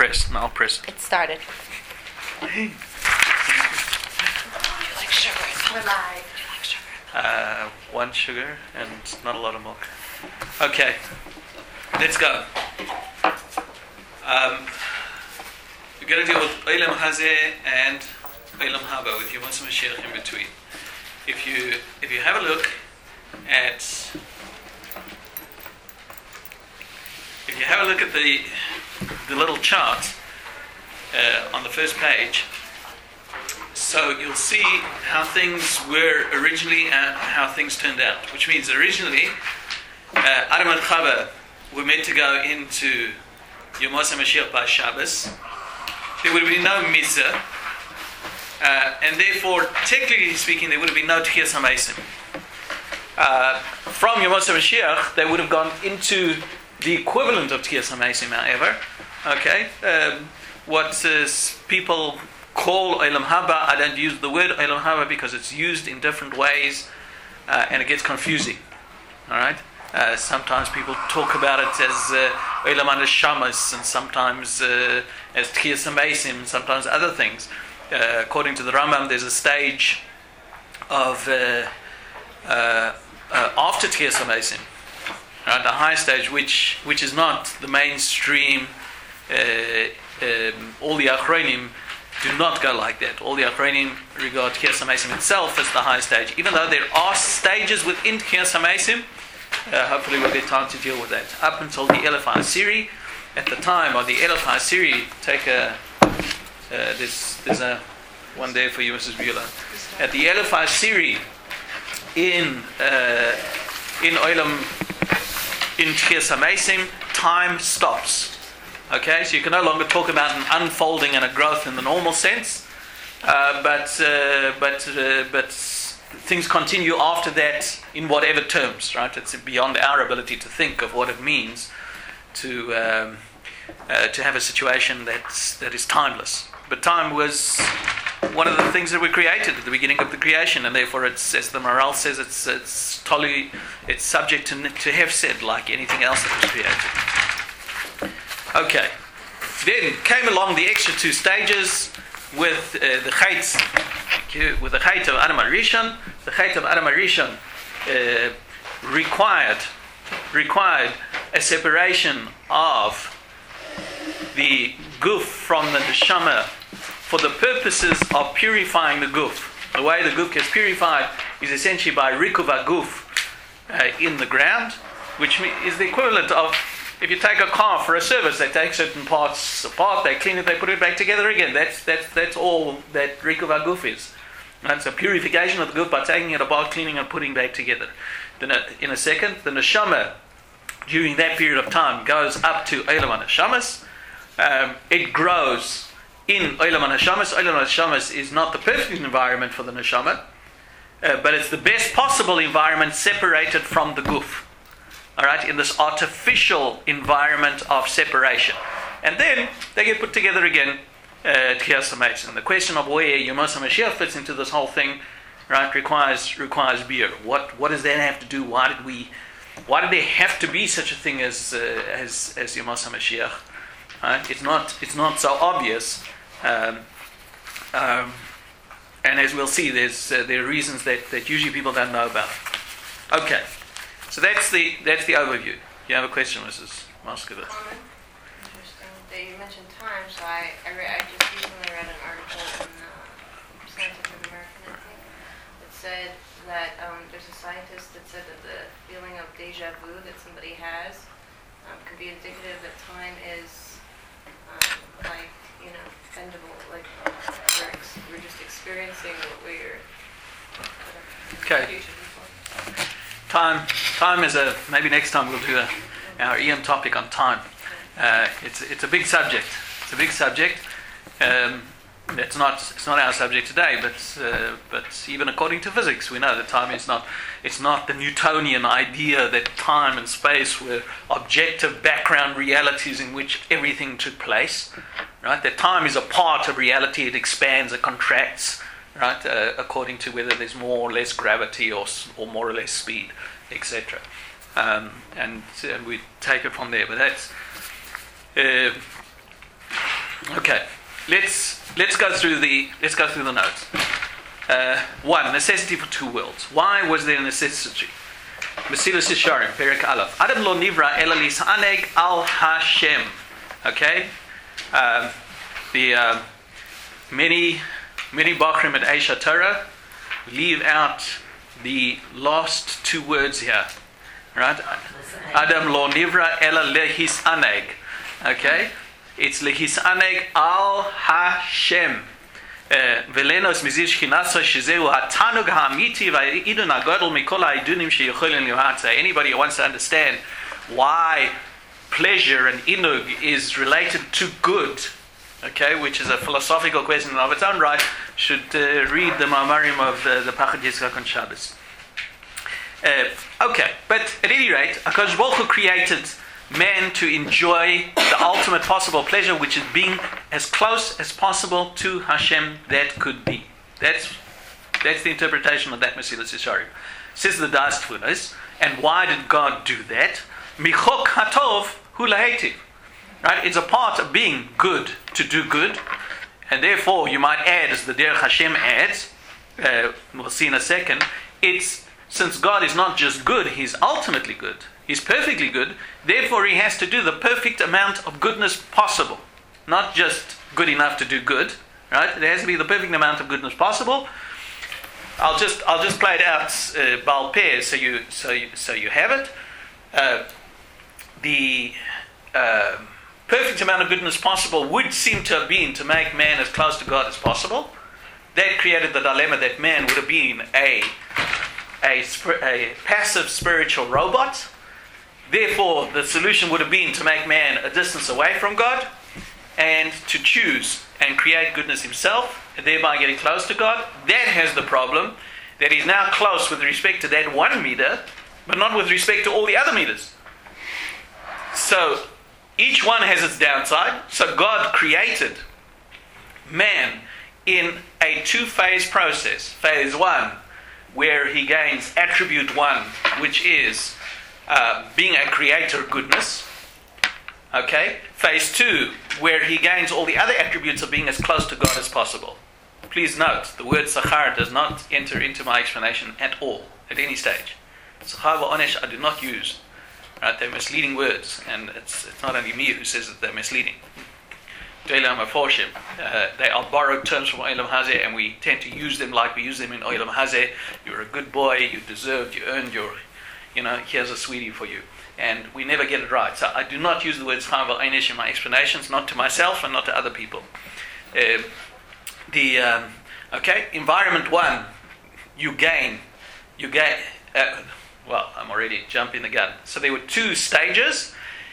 press, and I'll press it. It started. Hey. You like sugar? We're live. Do you like sugar? 1 sugar and not a lot of milk. Okay, let's go. We're going to deal with Olam Hazeh and Olam Haba with Yemos Mashiach in between. If you have a look at the little chart on the first page, so you'll see how things were originally and how things turned out. Which means originally, Adam and Chava were meant to go into Yemos Mashiach by Shabbos. There would have been no mitzvah, and therefore, technically speaking, there would have been no Tchias HaMeisim. From Yemos Mashiach, they would have gone into the equivalent of Tchias HaMeisim, however. Okay, what people call Olam Haba, I don't use the word Olam Haba because it's used in different ways, and it gets confusing. All right. Sometimes people talk about it as Olam HaNeshamas, and sometimes as Tchias HaMeisim, and sometimes other things. According to the Rambam, there's a stage of after Tchias HaMeisim, right, the high stage, which is not the mainstream. All the Achronim do not go like that. All the Achronim regard Tchias HaMeisim itself as the high stage, even though there are stages within Tchias HaMeisim. Hopefully we'll get time to deal with that. Up until the Elef HaAsiri, at the time of the Elef HaAsiri, take there's a one there for you, Mrs. Beulah. At the Elef HaAsiri in Tchias HaMeisim, time stops. Okay, so you can no longer talk about an unfolding and a growth in the normal sense, but things continue after that in whatever terms, right? It's beyond our ability to think of what it means to have a situation that is timeless. But time was one of the things that were created at the beginning of the creation, and therefore, it's, as the Maharal says, it's totally subject to Hefsed, like anything else that was created. Okay, then came along the extra 2 stages with the Chait, with the Chait of Adam HaRishon. The Chait of Adam HaRishon required a separation of the guf from the neshama for the purposes of purifying the guf. The way the guf gets purified is essentially by rikuv haguf in the ground, which is the equivalent of, if you take a car for a service, they take certain parts apart, they clean it, they put it back together again. That's all that rikuv haguf is. Right? So purification of the guf by taking it apart, cleaning and putting back together. Then in a second, the neshama during that period of time goes up to Olam HaNeshamas. It grows in Olam HaNeshamas. Olam HaNeshamas is not the perfect environment for the neshama, but it's the best possible environment separated from the guf. All right, in this artificial environment of separation, and then they get put together again. Tchias HaMeisim. The question of where Yemos HaMashiach fits into this whole thing, right, requires beer. What does that have to do? Why did there have to be such a thing as Yemos HaMashiach? It's not so obvious, and as we'll see, there are reasons that usually people don't know about. Okay, so that's the overview. You have a question, Mrs. Moskowitz? You mentioned time, so I just recently read an article in Scientific American, I think, that said that there's a scientist that said that the feeling of deja vu that somebody has could be indicative that time is bendable, like we're just experiencing what we're okay. Time is maybe next time we'll do our EM topic on time. It's a big subject. It's a big subject. It's not our subject today, but even according to physics, we know that time is not. It's not the Newtonian idea that time and space were objective background realities in which everything took place. Right? That time is a part of reality. It expands, it contracts. Right? According to whether there's more or less gravity or more or less speed, etc. And we take it from there. But that's Okay, let's go through the notes. One, necessity for two worlds. Why was there a necessity? Mesilas Yesharim, Perek Aleph. Adam lo nivra ela lisaneg al Hashem. Okay, many Bachrim at Eisha Torah leave out the last two words here. Right? Adam lo nivra ela lehisaneg. Okay, it's lehisaneg al Hashem. Velenos mizir shchinasa shezeu hatanug ha'amiti va'idun hagadol mikol ha'idunим sheyocholim lihatza. Anybody who wants to understand why pleasure and inug is related to good, okay, which is a philosophical question of its own right, should read the Ma'amarim of the Pachad Yitzchak on Shabbos. Okay, but at any rate, HaKadosh Baruch Hu created man to enjoy the ultimate possible pleasure, which is being as close as possible to Hashem that could be. That's the interpretation of that Mesilas Yesharim. Says the Das Tfunos. And why did God do that? Michok hatov hu lahetiv. Right? It's a part of being good to do good, and therefore you might add, as the Derech Hashem adds, we'll see in a second, it's since God is not just good, He's ultimately good. He's perfectly good. Therefore, He has to do the perfect amount of goodness possible, not just good enough to do good. Right? There has to be the perfect amount of goodness possible. I'll just play it out Baal Peh, so you have it. The perfect amount of goodness possible would seem to have been to make man as close to God as possible. That created the dilemma that man would have been a passive spiritual robot. Therefore, the solution would have been to make man a distance away from God and to choose and create goodness himself, and thereby getting close to God. That has the problem that he's now close with respect to that one meter, but not with respect to all the other meters. So each one has its downside. So God created man in a two-phase process. Phase one, where he gains attribute one, which is being a creator of goodness. Okay? Phase two, where he gains all the other attributes of being as close to God as possible. Please note, the word Sachar does not enter into my explanation at all, at any stage. Sachar va'onesh I do not use. Right? They're misleading words, and it's not only me who says that they're misleading. They are borrowed terms from Olam Hazeh, and we tend to use them like we use them in Olam Hazeh. You're a good boy, you deserved, you earned your, here's a sweetie for you. And we never get it right. So I do not use the word Schar v'Einish in my explanations, not to myself and not to other people. Environment one, you gain. Well, I'm already jumping the gun. So there were two stages.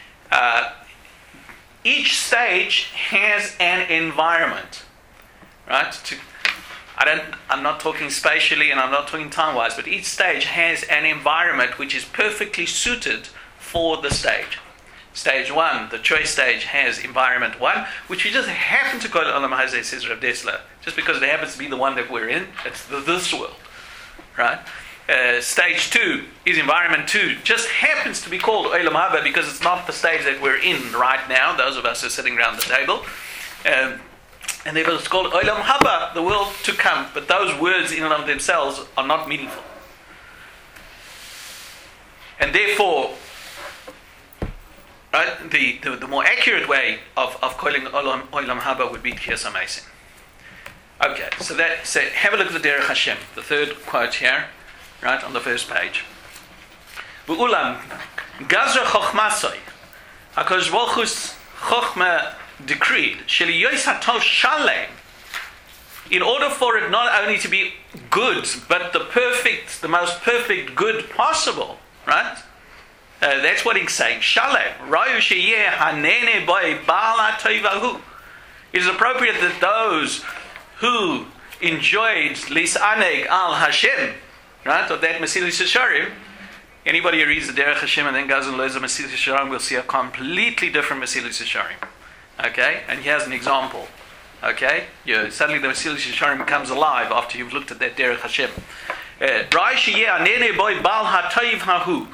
Each stage has an environment, right? I'm not talking spatially and I'm not talking time-wise, but each stage has an environment which is perfectly suited for the stage. Stage one, the choice stage, has environment one, which we just happen to call it Olam Hazeh, says Rav Dessler, just because it happens to be the one that we're in. It's this world, right? Stage two is environment two, just happens to be called Olam Haba because it's not the stage that we're in right now, those of us who are sitting around the table. And therefore it's called Olam Haba, the world to come. But those words in and of themselves are not meaningful. And therefore, right, the more accurate way of calling Olam Haba would be Tchias HaMeisim. Okay, so have a look at the Derech Hashem, the third quote here. Right, on the first page. V'ulam, Gazra Chochmasoi, HaKadosh Baruch Hu's Chochma decreed, Sheli Yois HaTov Shalem, in order for it not only to be good, but the most perfect good possible, right? That's what he's saying. Shalem, Rayu Sheyeh Hanene Boi Ba'al HaToivahu. It is appropriate that those who enjoyed Lisaneg al Hashem, right, of that Mesilas Yesharim, anybody who reads the Derech Hashem and then goes and learns the Mesilas Yesharim will see a completely different Mesilas Yesharim. Okay? And here's an example. Okay? Suddenly the Mesilas Yesharim becomes alive after you've looked at that Derech Hashem.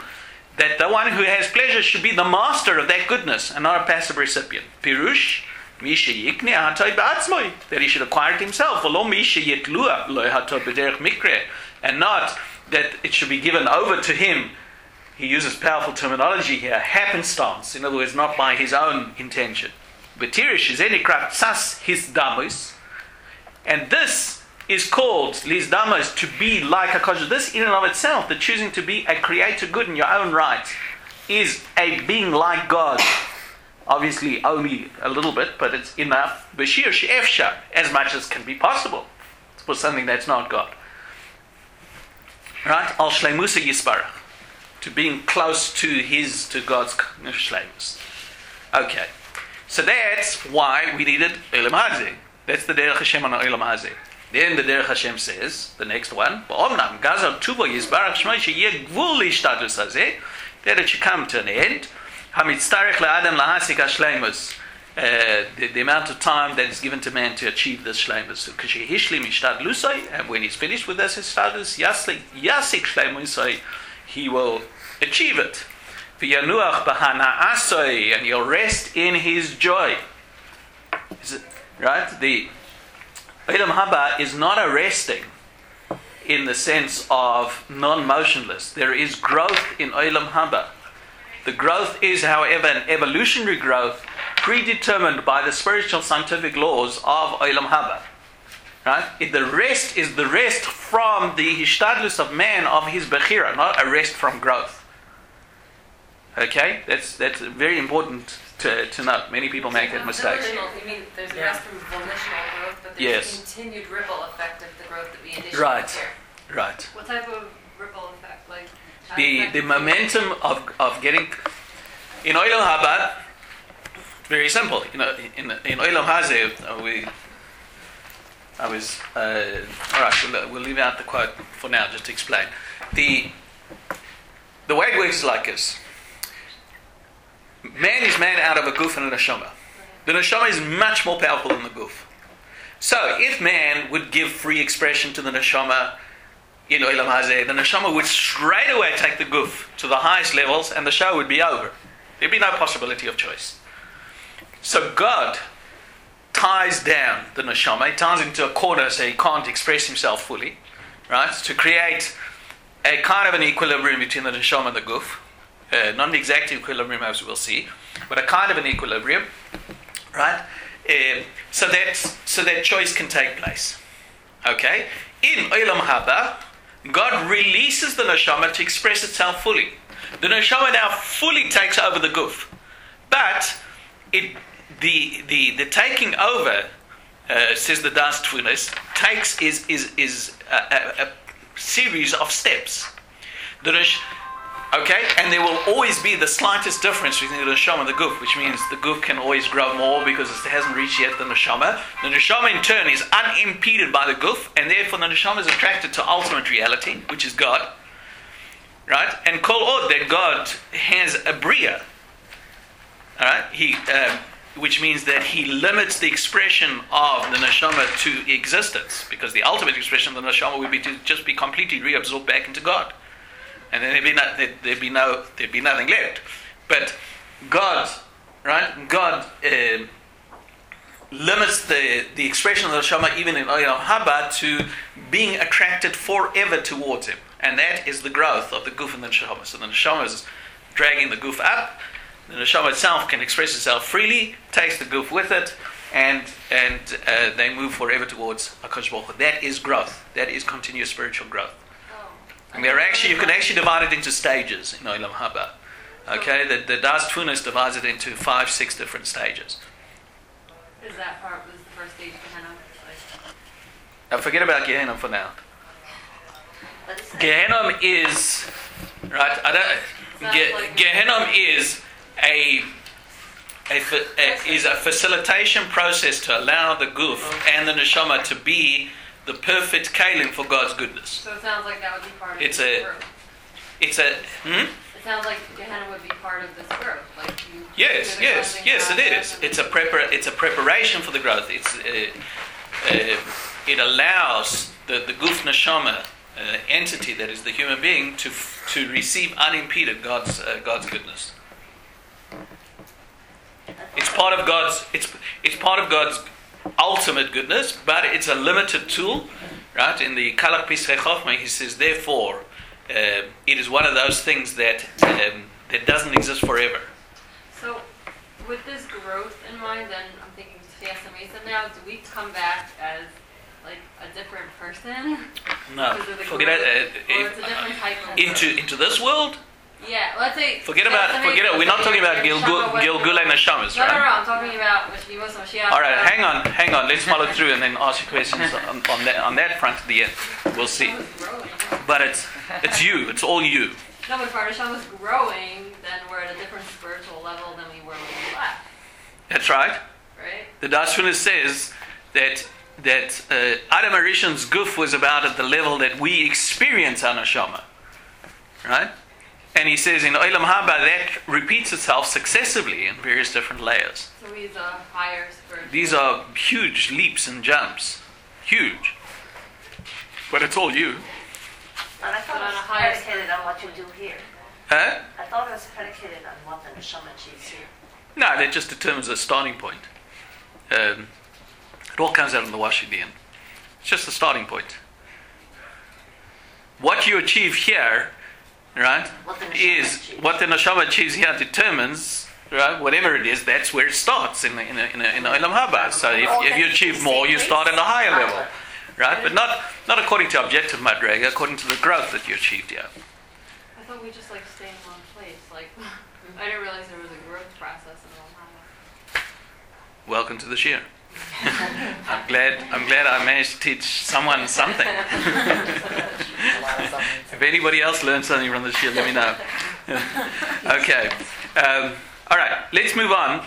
That the one who has pleasure should be the master of that goodness and not a passive recipient. Pirush, Misha yikne hatoi ba'atzmoi, that he should acquire it himself. V'lo misha yitlua lo hatoi b'derech mikre, and not that it should be given over to him. He uses powerful terminology here, happenstance, in other words, not by his own intention. B'tirish is any kraft sas his damus, and this is called Liz Damos, to be like HaKadosh. This in and of itself, the choosing to be a creator good in your own right, is a being like God. Obviously only a little bit, but it's enough. Bashir she'efsha, as much as can be possible for something that's not God. Right? Al shleimusa yisbarach, to being close to God's shleimus. Okay. So that's why we needed Olam Hazeh. That's the Derech Hashem on Olam Hazeh. Then the Derech Hashem says, the next one, that it should come to an end. The amount of time that is given to man to achieve this shleimus. And when he's finished with this hishtadlus, he will achieve it. And he'll rest in his joy. Is it right? The Olam Haba is not a resting in the sense of non-motionless. There is growth in Olam Haba. The growth is, however, an evolutionary growth predetermined by the spiritual scientific laws of Olam Haba. Right? The rest is the rest from the hishtadlus of man of his bechira, not a rest from growth. Okay? That's very important to note. Many people make that mistake. You mean there's a rest from volitional growth, but there's a continued ripple effect of the growth that we initially hear. Right. What type of ripple effect? Like the momentum of getting in Olam Haba, very simple. You know, in Olam Hazeh, all right. We'll leave out the quote for now, just to explain. The way it works is like this. Man is man out of a guf and a neshama. The neshama is much more powerful than the guf. So, if man would give free expression to the neshama in Olam Hazeh, the neshama would straight away take the guf to the highest levels, and the show would be over. There'd be no possibility of choice. So God ties down the neshama, he ties into a corner so he can't express himself fully, right? To create a kind of an equilibrium between the neshama and the guf. Not an exact equilibrium, as we'll see, but a kind of an equilibrium, right? So that choice can take place. Okay? In Olam Haba, God releases the neshama to express itself fully. The neshama now fully takes over the guf, but the taking over, says the Das Tfunis, is a series of steps. Okay, and there will always be the slightest difference between the neshama and the guf, which means the guf can always grow more because it hasn't reached yet the neshama. The neshama in turn is unimpeded by the guf, and therefore the neshama is attracted to ultimate reality, which is God. Right? And kol od, that God has a bria. Alright? Which means that he limits the expression of the neshama to existence, because the ultimate expression of the neshama would be to just be completely reabsorbed back into God. And then there'd be nothing left. But God, right? God limits the expression of the neshama even in Olam Haba to being attracted forever towards him, and that is the growth of the guf and the neshama. So the neshama is dragging the guf up. The neshama itself can express itself freely, takes the guf with it, and they move forever towards HaKadosh Baruch Hu. That is growth. That is continuous spiritual growth. And you can actually divide it into stages in Olam Haba. Okay, the Das Tfunis divides it into 5-6 different stages. Is that part was the first stage Gehenna? Now forget about Gehenna for now. Gehenna is Gehenna is a facilitation process to allow the guf and the neshama to be the perfect kalim for God's goodness. So it sounds like that would be part of this growth. It sounds like Gehenna would be part of this growth. Like yes, it is. It's a preparation for the growth. It allows the guf neshama entity that is the human being to receive unimpeded God's goodness. It's part of God's. It's part of God's ultimate goodness, but it's a limited tool, right? In the Kalach Pischei Chochmah, he says, therefore, it is one of those things that doesn't exist forever. So, with this growth in mind, then I'm thinking Siesta Mesa now, do we come back as like a different person? No, forget it. Or it's a different type of into this world? Yeah, let's say. Forget it. We're not talking about Gilgulei Neshamas, right? No, I'm talking about Mashiach. All right, hang on. Let's follow through and then ask you questions on that front at the end. We'll see. But it's you. It's all you. No, but if our Neshama is growing, then we're at a different spiritual level than we were when we left. That's right. Right. The Dashvina says that Adam Arishan's guf was about at the level that we experience our neshama, right? And he says in Olam Haba that repeats itself successively in various different layers. So he's a higher spiritual. These are huge leaps and jumps, huge. But it's all you. And I thought it was predicated on what you do here. Huh? I thought it was predicated on what the neshama achieves here. No, that just determines a starting point. It all comes out in the wash at the end. It's just the starting point. What you achieve here, right, what the neshama achieves here determines, right, whatever it is, that's where it starts in Olam Haba. So if you achieve more, you start at a higher level, right? But not according to objective madrega, according to the growth that you achieved here. I thought we just stay in one place. I didn't realize there was a growth process in Olam Haba. Welcome to the Shir. I'm glad I managed to teach someone something. If anybody else learned something from the Shir, let me know. Okay. All right. Let's move on.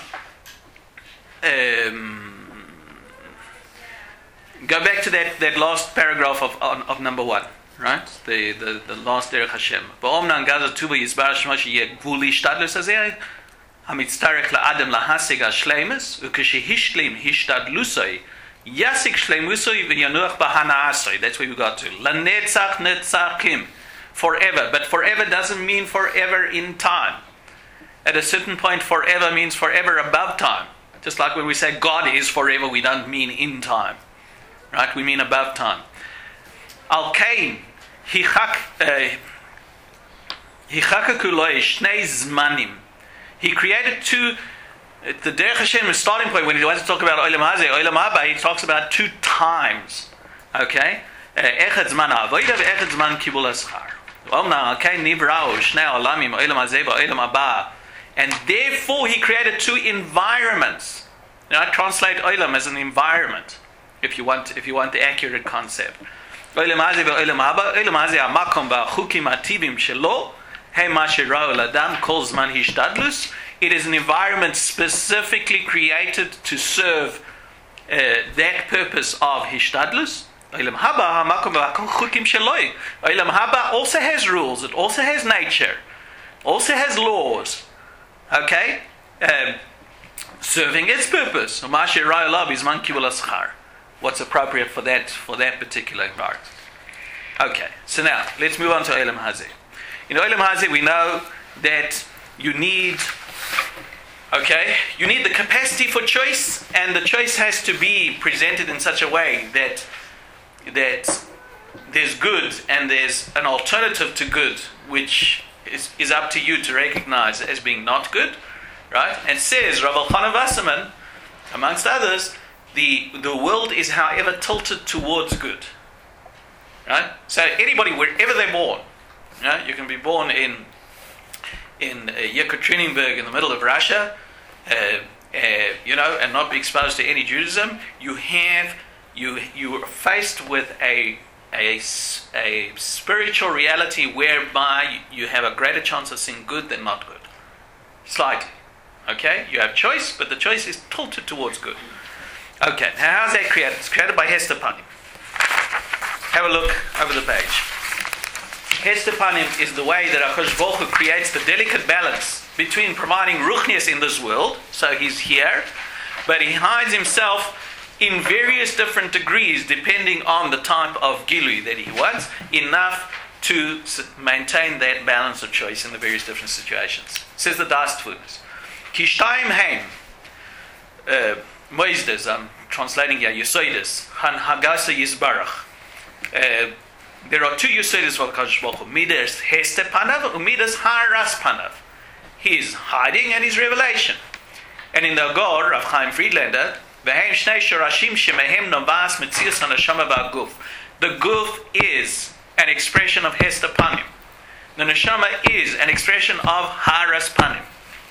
Go back to that last paragraph of number 1. Right? The last Derech Hashem. V'omnan gaza tuba yizbar shema sheyeh gvuli shtadlus hazeh hamitztarech la'adam lahasig hashleimus ukeshehishlim hishtadlusoi yasik shleimusoi v'yanuach b'hana'asoi. That's where we got to. Lanetzach netzachim. Forever. But forever doesn't mean forever in time. At a certain point, forever means forever above time. Just like when we say God is forever, we don't mean in time. Right? We mean above time. Al-Kain, he created two. The Derech Hashem is starting point when he wants to talk about Olam Hazeh, Olam Haba, he talks about 2 times. Okay? Echad Zman Avodah ve'echad Zman Kibul Haschar. Omna Al-Kain Nivra'u Shnei Olamim, Olam Hazeh ve'Olam Haba. And therefore he created 2 environments. Now I translate Olam as an environment, if you want the accurate concept. Olam Hazeh ve'Olam Haba, Olam Hazeh ha'makom va'chukim ha'tivim shelo, he ma shera'u l'adam kol zman hishtadlus. It is an environment specifically created to serve that purpose of hishtadlus. Olam Haba ha'makom va'chukim shelo. Olam Haba also has rules. It also has nature. Also has laws. Okay? Serving its purpose. Ma shera'u l'adam bizman kibul haschar. What's appropriate for that particular environment. Okay, so now let's move on to Olam Hazeh. In Olam Hazeh, we know that you need the capacity for choice, and the choice has to be presented in such a way that there's good and there's an alternative to good, which is up to you to recognize as being not good, right? And says Rav Elchanan Wasserman, amongst others, the world is, however, tilted towards good. Right? So anybody, wherever they're born, right? You can be born in Yekaterinburg in the middle of Russia, and not be exposed to any Judaism. You are faced with a spiritual reality whereby you have a greater chance of seeing good than not good. Slightly. Okay? You have choice, but the choice is tilted towards good. Okay, now how's that created? It's created by Hester Panim. Have a look over the page. Hester Panim is the way that HaKadosh Baruch Hu creates the delicate balance between providing ruchnius in this world, so he's here, but he hides himself in various different degrees depending on the type of gilui that he wants, enough to maintain that balance of choice in the various different situations. Says the Das Tfunas. Kishtayim heim. Moizdes, I'm translating here, Yesoides, Hanhagasa Yisbarach. There are two Yesoides for Kadosh Baruch Hu. Midas Heste Panav, and Midas Haras Panav. His hiding and his revelation. And in the Agor, Rav Chaim Friedlander, V'heim Shnei Shorashim Shemehem Novas Metzias HaNeshama Ba'Guf. The Guf is an expression of Heste Panim. The Neshama is an expression of Haras Panim.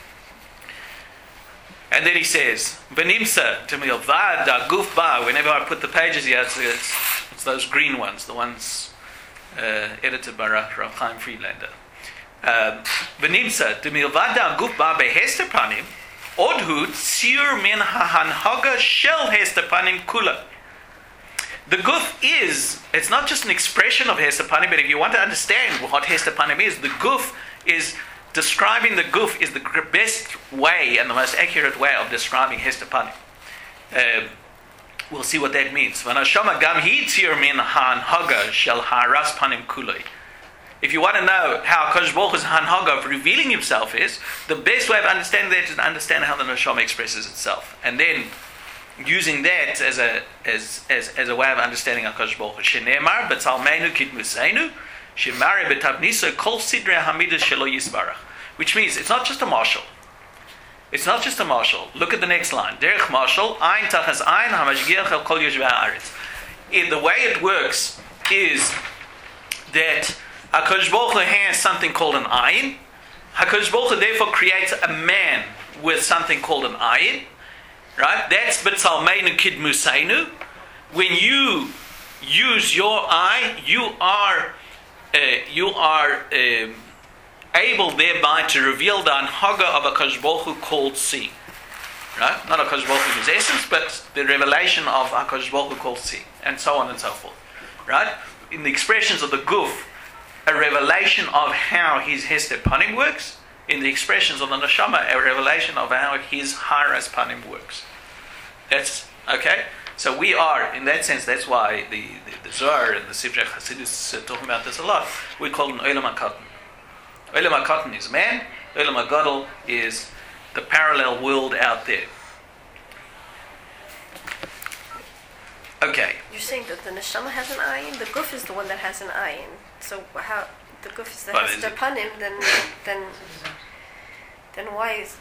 And then he says, V'nimsa T'milvad Guf Ba. Whenever I put the pages here, it's those green ones, the ones edited by Rav Chaim Friedlander. V'nimsa T'milvad Guf Ba BeHester Panim Odhu Tzir Min HaHanhaga Shel Hester Panim Kula. The Guf is, it's not just an expression of Hester Panim, but if you want to understand what Hester Panim is, the Guf is describing the Guf is the best way and the most accurate way of describing Hester Panim. We'll see what that means. V'nashama gam hi tzir min hanhaga shel haras panim kulei. If you want to know how Kadosh Baruch Hu's hanhaga of revealing himself is, the best way of understanding that is to understand how the neshama expresses itself, and then using that as a way of understanding HaKadosh Baruch Hu. Shene'emar b'tzalmeinu kidmuseinu shemare b'tabniso kol sidrei hamidas shelo yisbarach. Which means it's not just a marshal. It's not just a marshal. Look at the next line. Derech marshal, ein tachas ein hamashgiach el kol yoshvei haaretz. The way it works is that HaKadosh Baruch Hu has something called an ayin. HaKadosh Baruch Hu therefore creates a man with something called an ayin. Right? That's b'tzalmeinu kidmuseinu. When you use your eye, you are able thereby to reveal the anhaga of a HaKadosh Baruch Hu called see. Right? Not a HaKadosh Baruch Hu in his essence, but the revelation of HaKadosh Baruch Hu called see, and so on and so forth. Right? In the expressions of the Guf, a revelation of how his Hester Panim works. In the expressions of the Neshama, a revelation of how his Haras Panim works. That's okay? So we are, in that sense, that's why the Zohar and the Sifrei Chassidus are talking about this a lot. We call it Olam HaKatan. Olam HaKatan is man, Olam HaGadol is the parallel world out there. Okay. You're saying that the neshama has an ayin, the guf is the one that has an ayin. So how the guf is the Hester Panim, then why is?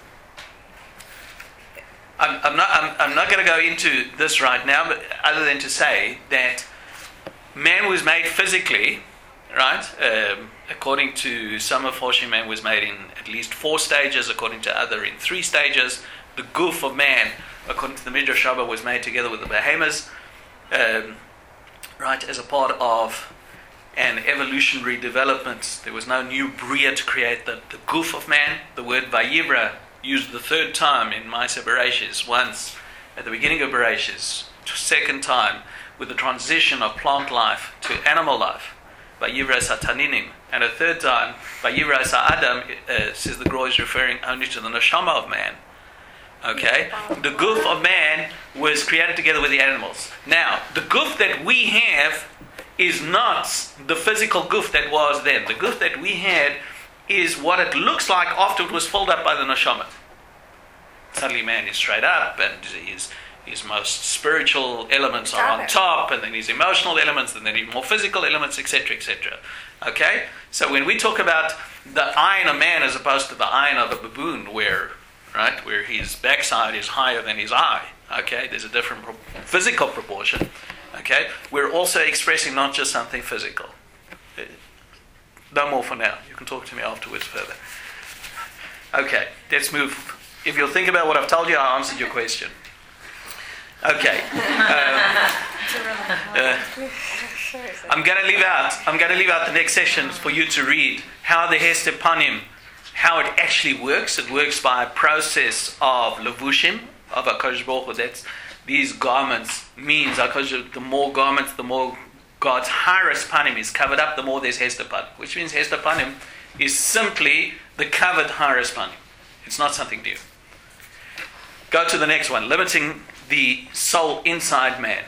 I'm not going to go into this right now, but other than to say that man was made physically, right? According to some of Hoshim, man was made in at least 4 stages. According to other, in 3 stages. The guf of man, according to the Midrash Rabbah, was made together with the behemoths, right? As a part of an evolutionary development. There was no new bria to create the guf of man. The word vayivra used the 3rd time in Ma'aseh Bereshis, once at the beginning of Bereshis, 2nd time with the transition of plant life to animal life, vayivra sataninim, and a 3rd time vayivra sa'adam, says the Gra is referring only to the neshama of man. Okay, the guf of man was created together with the animals. Now, the guf that we have is not the physical guf that was then. The guf that we had is what it looks like after it was filled up by the neshama. Suddenly man is straight up, and his most spiritual elements are on top, and then his emotional elements, and then his more physical elements, etc., etc. Okay? So when we talk about the ayin of man as opposed to the ayin of a baboon, where his backside is higher than his eye, okay? There's a different physical proportion, okay? We're also expressing not just something physical. No more for now. You can talk to me afterwards further. Okay, let's move. If you'll think about what I've told you, I answered your question. Okay. I'm going to leave out the next sessions for you to read how the Hester Panim, how it actually works. It works by a process of levushim, of HaKadosh Baruch Hu. That's these garments means the more garments, the more God's Haras Panim is covered up, the more there's Hester Panim. Which means Hester Panim is simply the covered Haras Panim. It's not something new. Go to the next one, limiting the soul inside man.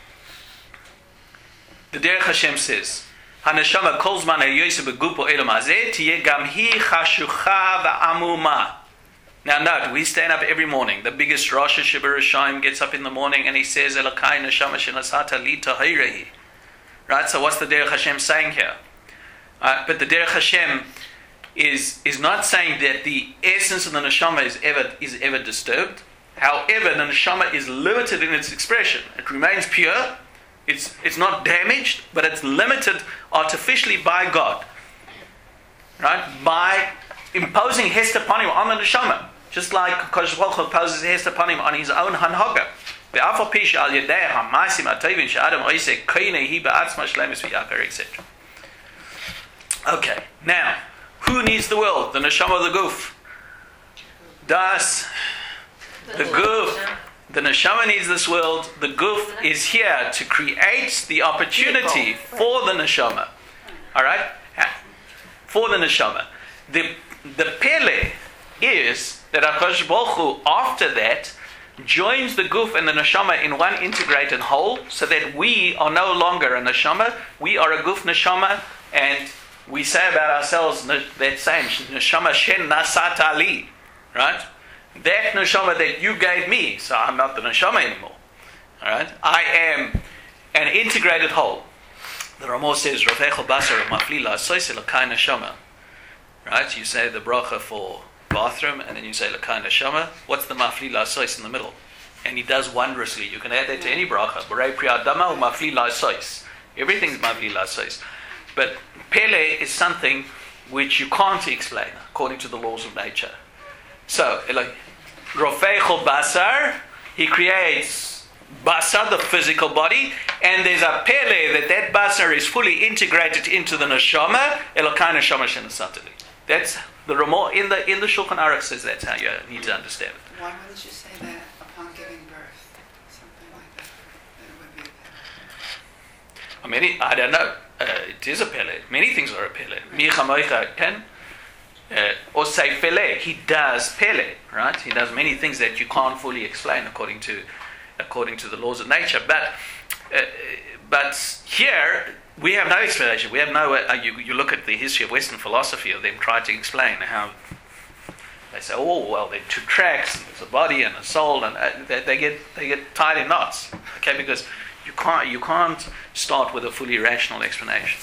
The Derech Hashem says, Haneshama kol zman hayoyse begupo elam hazeh tiyeh gam hi chashucha va'amuma. Now note, we stand up every morning. The biggest Rosh Hashanah gets up in the morning and he says, Elokai neshama shenasata li tahirahi. Right? So what's the Derech Hashem saying here? But the Derech Hashem is not saying that the essence of the neshama is ever disturbed. However, the neshama is limited in its expression. It remains pure. It's not damaged, but it's limited artificially by God. Right? By imposing Hester Panim on the neshama. Just like Kodesh Baruch Hu imposes Hester Panim on his own Hanhaga. Okay, now, who needs the world? The neshama of the guf. The guf. The neshama needs this world. The guf is here to create the opportunity for the neshama. Alright? For the neshama. The pele is that HaKadosh Baruch Hu, after that, joins the guf and the neshama in one integrated whole, so that we are no longer a neshama, we are a guf neshama, and we say about ourselves that same neshama shen nasat ali, right? That neshama that you gave me, so I'm not the neshama anymore. All right, I am an integrated whole. The Ramah says, "Rofecho basar mafli la'asos elokai neshama." Right? You say the bracha for bathroom, and then you say L'kai neshama. What's the mafli la'asos in the middle? And he does wondrously. You can add that to any bracha. Borei pri adama u mafli la'asos. Everything's mafli la'asos. But Pele is something which you can't explain according to the laws of nature. So, Rofeichol basar, he creates basar, the physical body, and there's a Pele that basar is fully integrated into the neshama. Elokai neshama shenasatali. That's the Ramah in the Shulchan Aruch says that's how you need to understand it. Why wouldn't you say that upon giving birth? Something like that. That it would be a Pele. I don't know. It is a Pele. Many things are a Pele. Michamoicha can. Or say Pele. He does Pele, right? He does many things that you can't fully explain according to the laws of nature. But here we have no explanation. We have no. You look at the history of Western philosophy of them trying to explain how they say, oh well, there are two tracks. There's a body and a soul, and they get tied in knots. Okay, because you can't start with a fully rational explanation.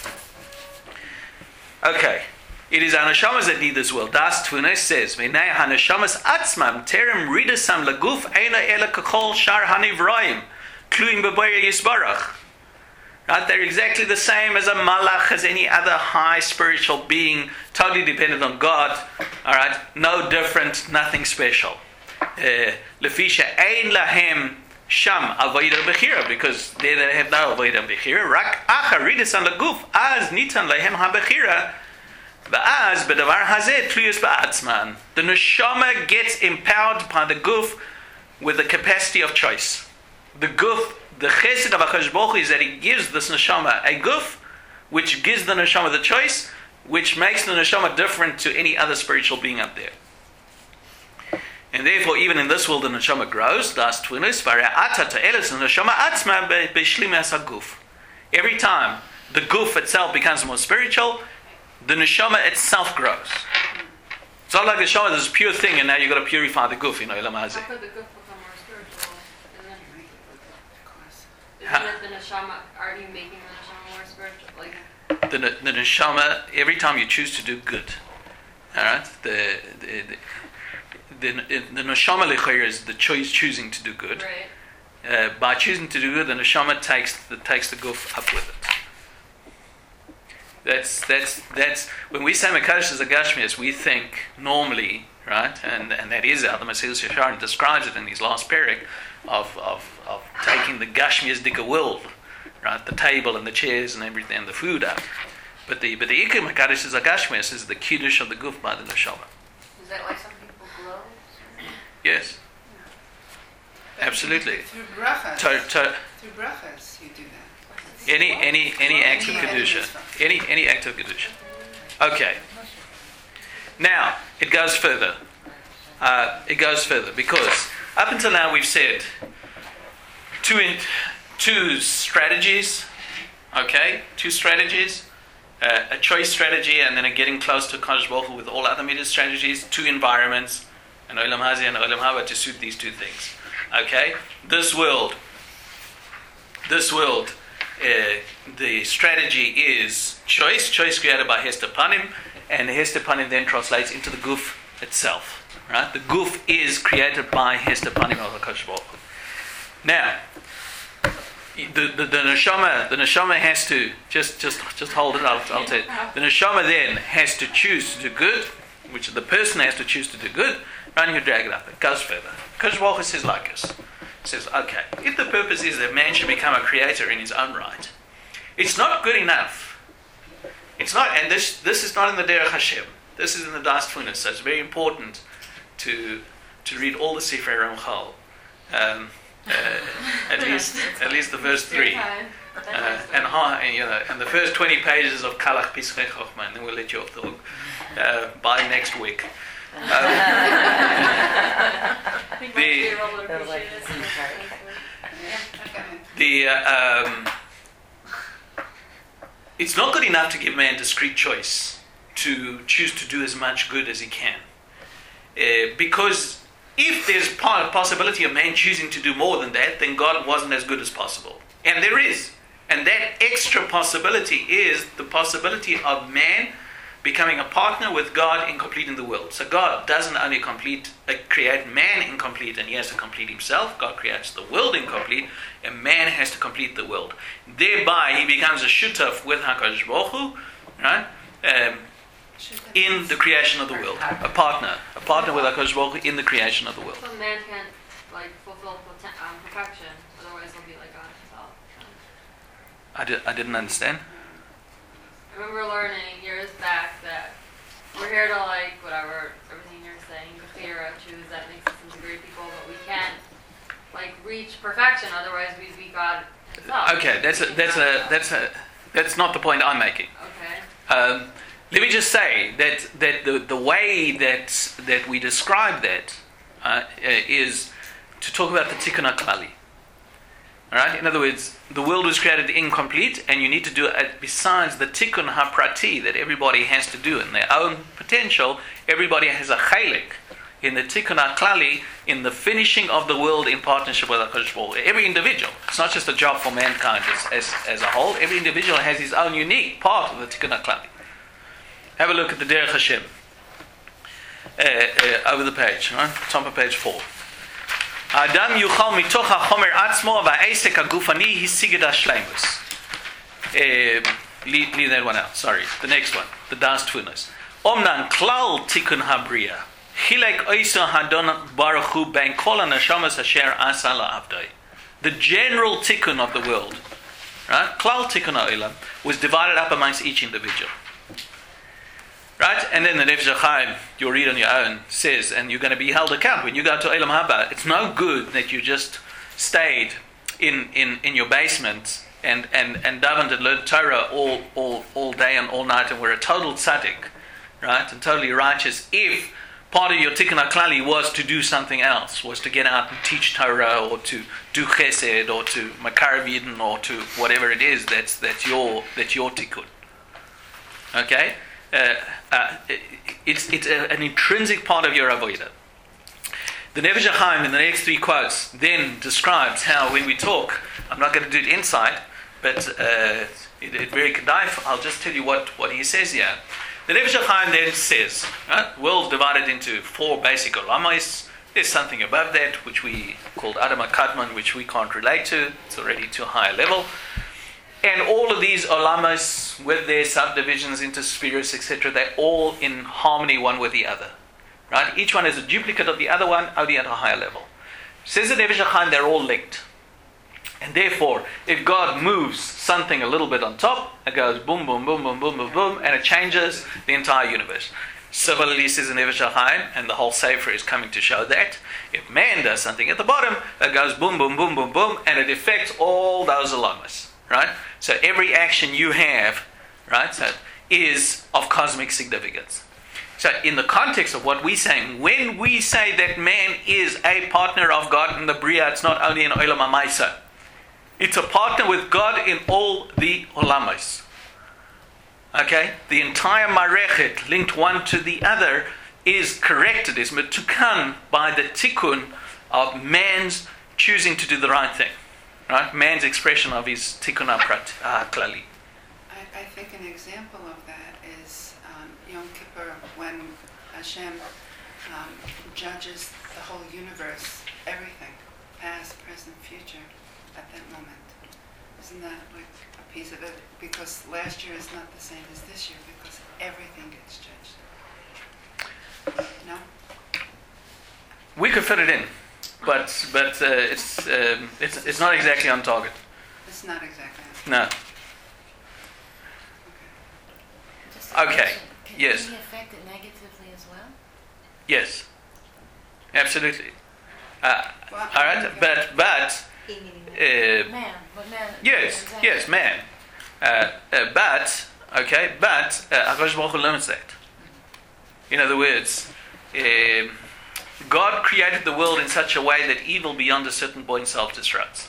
Okay, it is our neshamas that need this world. Das Tvunos says, "V'nei haneshamas atzmam terem ridasam laguf eina ela kachol shar hanivraim kluim b'boyer yisbarach." Right, they're exactly the same as a malach, as any other high spiritual being, totally dependent on God. All right, no different, nothing special. Lefisha ein lahem sham avodah bechira, because there they have no avodah bechira. Rak achar ridasan laguf az nitan lahem habechira, va'az bedavar hazeh tluyus ba'atzman. The neshama gets empowered by the guf with the capacity of choice. The guf. The chesed of HaKadosh Baruch Hu is that he gives this neshama a guf, which gives the neshama the choice, which makes the neshama different to any other spiritual being up there. And therefore, even in this world, the neshama grows. Das Tvunos v're'ata ta'eles neshama atzma be'shlimas haguf. Every time the guf itself becomes more spiritual, the neshama itself grows. It's not like the neshama is this pure thing, and now you've got to purify the guf. How could the guf become more spiritual? Isn't it the neshama? Are you making the neshama more spiritual? Like the neshama, every time you choose to do good, all right. The neshama lechayr is the choice choosing to do good. Right. By choosing to do good, the neshama takes the guf up with it. That's when we say Mekadosh is a Gashmias, we think normally, right, and that is how the Mesilas Yesharim describes it in his last parak of taking the Gashmias Dika world, right, the table and the chairs and everything and the food up. But the Ikar Mekadosh is a Gashmias is the kiddush of the guf by the neshama. Is that why some people glow? Yes. Absolutely. Through brachas. Through brachas, you do that. Any act of kedusha, any act of kedusha. Okay. Now it goes further. Because up until now we've said two strategies. Okay, two strategies. A choice strategy, and then a getting close to Kadosh Baruch Hu with all other media strategies. Two environments. an Olam Hazeh and Olam Haba to suit these two things. Okay? This world, the strategy is choice created by Hester Panim, and Hester Panim then translates into the Guf itself. Right? The Guf is created by Hester Panim of HaKadosh Baruch Hu. Now, the neshama has to just hold it. I'll tell you. The neshama then has to choose to do good, which the person has to choose to do good. And you drag it up. It goes further. Kadosh Baruch Hu says like this. He says, okay, if the purpose is that man should become a creator in his own right, it's not good enough. It's not, and this is not in the Derech Hashem. This is in the Das Tfunis. So it's very important to read all the Sifrei Ramchal. At least the first 3, and the first 20 pages of Kalach Pischei Chochmah, and then we'll let you off the hook by next week. It's not good enough to give man discrete choice to choose to do as much good as he can, because if there's possibility of man choosing to do more than that, then God wasn't as good as possible. And there is. And that extra possibility is the possibility of man becoming a partner with God in completing the world. So God doesn't only create man incomplete and he has to complete himself. God creates the world incomplete and man has to complete the world. Thereby he becomes a shutaf with HaKadosh Baruch Hu, right? In the creation of the world, a partner with HaKadosh Baruch Hu in the creation of the world. So man can't fulfill perfection, otherwise he'll be like God himself. I didn't understand. I remember learning years back that we're here to everything you're saying, choose that makes us into great people, but we can't reach perfection, otherwise we'd be God himself. Okay, that's not the point I'm making. Okay. Let me just say that the way that we describe that is to talk about the Tikkun HaKlali. All right. In other words, the world was created incomplete, and you need to do it besides the Tikkun HaPrati that everybody has to do in their own potential. Everybody has a chalik in the Tikkun HaKlali, in the finishing of the world in partnership with HaKadosh Baruch Hu. Every individual. It's not just a job for mankind as a whole. Every individual has his own unique part of the Tikkun HaKlali. Have a look at the Derech Hashem over the page, right? Top of page 4. Adam yuchal mitoch hachomer atzmo va'esek hagufani hisiged hashleimus. Leave that one out. Sorry. The next one, the Das Tfunos. Omnan klal tikkun habriya chilek oisa hadon baruch hu ben kol hanashamas asher asa la'avdai. The general tikkun of the world, right? Klal tikkun ha'olam was divided up amongst each individual. Right? And then the Nefesh HaChaim, you'll read on your own, says, and you're going to be held account when you go to Olam Haba. It's no good that you just stayed in your basement and davened and learned Torah all day and all night and were a total tzaddik, right? And totally righteous. If part of your Tikkun HaKlali was to do something else, was to get out and teach Torah or to do Chesed or to Makarav Yidden or to whatever it is that's your Tikkun. Okay? It's an intrinsic part of your avodah. The Nefesh HaChaim in the next 3 quotes then describes how when we talk, I'm not going to do it inside, but it very kedai. I'll just tell you what he says here. The Nefesh HaChaim then says, right, world's divided into 4 basic olamas. There's something above that which we called Adam HaKadmon, which we can't relate to. It's already to a higher level. And all of these olamas, with their subdivisions into spheres, etc., they're all in harmony one with the other. Right? Each one is a duplicate of the other one, only at a higher level. Says the Nefesh HaChaim, they're all linked. And therefore, if God moves something a little bit on top, it goes boom, boom, boom, boom, boom, boom, boom, and it changes the entire universe. Similarly, says the Nefesh HaChaim, and the whole Sefer is coming to show that, if man does something at the bottom, it goes boom, boom, boom, boom, boom, and it affects all those olamas. Right? So every action you have, right, so is of cosmic significance. So in the context of what we're saying, when we say that man is a partner of God in the Bria, it's not only in Olam HaMaisa. It's a partner with God in all the Olamas. Okay? The entire Marechet linked one to the other is corrected, is metukan by the tikkun of man's choosing to do the right thing. Right? Man's expression of his tikkun klali. I think an example of that is Yom Kippur, when Hashem judges the whole universe, everything, past, present, future, at that moment. Isn't that like a piece of it? Because last year is not the same as this year, because everything gets judged. No? We could fit it in, but it's not exactly on target. It's not exactly. No. Okay. Can Yes. it be affected negatively as well? Yes. Absolutely. Well, All right. But Man, but man. yes, man. But Hakadosh Baruch Hu limits that. In other words, God created the world in such a way that evil beyond a certain point self-destructs.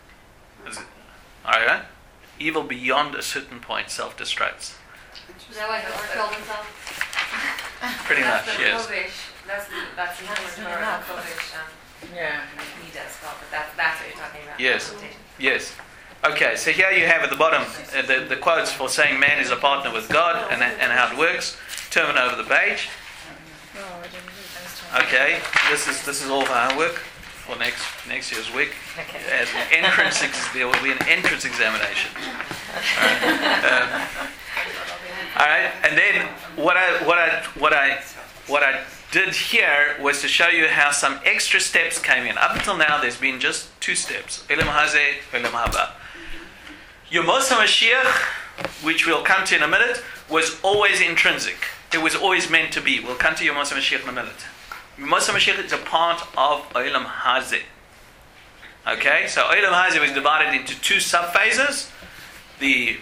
All right? Evil beyond a certain point self-destructs. Is that why Hitler killed himself? Pretty much, yes. That's the Torah Kodesh. Yeah. He does well, but that's what you're talking about. Yes. Yes. Okay, so here you have at the bottom the quotes for saying man is a partner with God and how it works. Turn over the page. Okay, this is all for our work for next year's week. As an entrance, there will be an entrance examination. All right, and then what I did here was to show you how some extra steps came in. Up until now, there's been just 2 steps: Olam Hazeh, Olam Haba. Yemos HaMashiach, which we'll come to in a minute, was always intrinsic. It was always meant to be. We'll come to Yemos HaMashiach in a minute. Yemos HaMashiach is a part of Olam Hazeh. Okay, so Olam Hazeh was divided into 2 subphases. The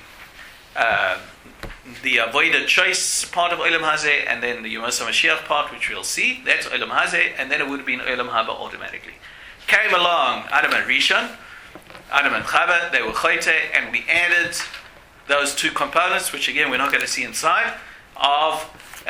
avoided choice part of Olam Hazeh, and then the Yemos HaMashiach part, which we'll see. That's Olam Hazeh, and then it would have been Olam Haba automatically. Came along Adam and Rishon, Adam and Chava, they were Chote, and we added those 2 components, which again we're not going to see inside, of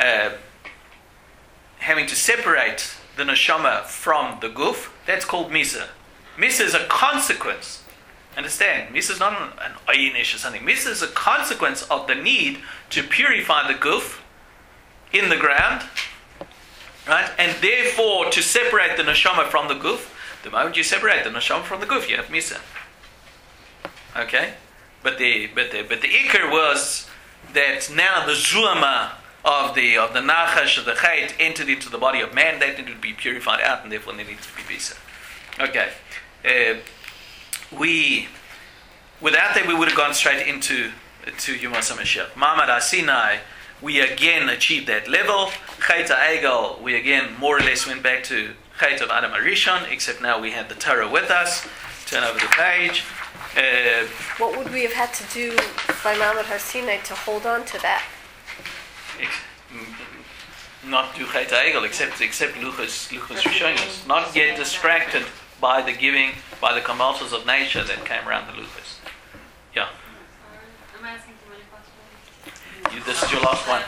having to separate the neshama from the guf. That's called Misa. Misa is a consequence. Understand, Misa is not an ayinish or something. Misa is a consequence of the need to purify the guf in the ground, right? And therefore to separate the neshama from the guf. The moment you separate the neshama from the guf, you have Misa. Okay, but the ikar was that now the zuama of the nachash of the chait entered into the body of man. That needed to be purified out, and therefore there needed to be Misa. Okay. Without that, we would have gone straight into Yemos HaMashiach. Ma'amad HaSinai, we again achieved that level. Chet HaEgel, we again more or less went back to Chet of Adam HaRishon, except now we had the Torah with us. Turn over the page. What would we have had to do by Ma'amad HaSinai to hold on to that? Not do Chet HaEgel, except Luchos Rishonos. Not get distracted by the giving, by the compulsions of nature that came around the Luchos. Yeah. I'm asking too many questions. This is your last one.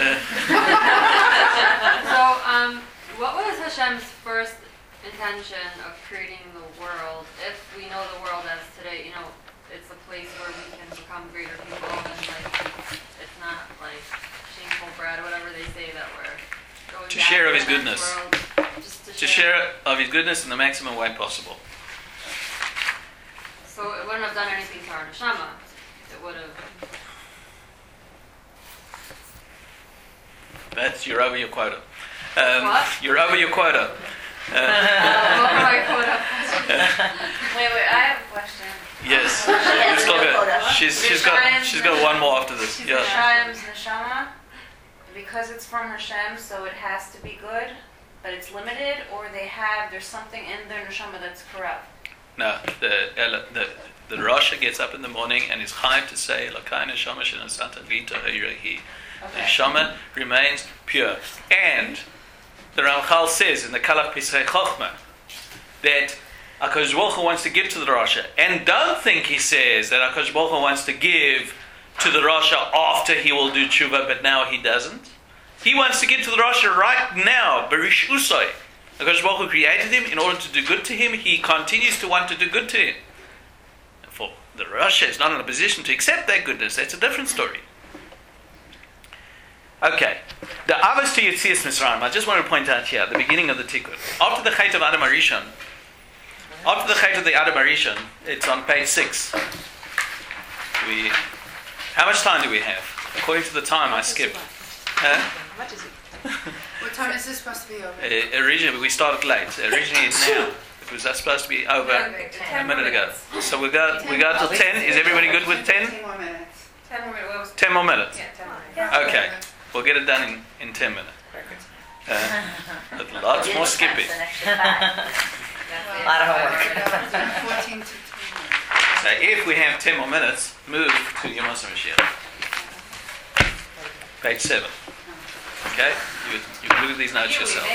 So, what was Hashem's first intention of creating the world? If we know the world as today, it's a place where we can become greater people, and it's not like shameful bread or whatever they say that we're going To share of His goodness. Just To share of His goodness in the maximum way possible. So it wouldn't have done anything to our neshama. It would have. You're over your quota. What? You're over your quota. What am I quota? Wait, I have a question. Yes. has It's all no good. quota. She's got one more after this. Yeah. Hashem's neshama, because it's from Hashem, so it has to be good, but it's limited, or there's something in their neshama that's corrupt. No, the Rasha gets up in the morning and is chayav to say Lakai neshama shenasata v'ita ha'irahi. The neshama remains pure. And the Ramchal says in the Kalach Pesach Chochmah that HaKadosh Baruch Hu wants to give to the Rasha. And don't think he says that HaKadosh Baruch Hu wants to give to the Rasha after he will do tshuva, but now he doesn't. He wants to get to the Rasha right now. Barish Usai. Because Baruch Hu created him in order to do good to him. He continues to want to do good to him. For the Rasha is not in a position to accept that goodness. That's a different story. Okay. The Avos to Yetzias Mitzrayim. I just want to point out here at the beginning of the Tikkun. After the Chait of Adam Arishon, after the Chait of the Adam Arishon, it's on page 6. How much time do we have? According to the time I skipped. How much is it? What time is this supposed to be over? Originally, we started late. Originally, it's now. It was supposed to be over a minute ago. So we go till 10. Is everybody good with 10? 10 more minutes. 10 more minutes. 10 more minutes. Yeah, 10 more minutes. Okay. We'll get it done in 10 minutes. But lots more skipping. A lot of homework. 14 to 10. So if we have 10 more minutes, move to Yom HaMashiach. Page 7. Okay? You can look at these notes yourself.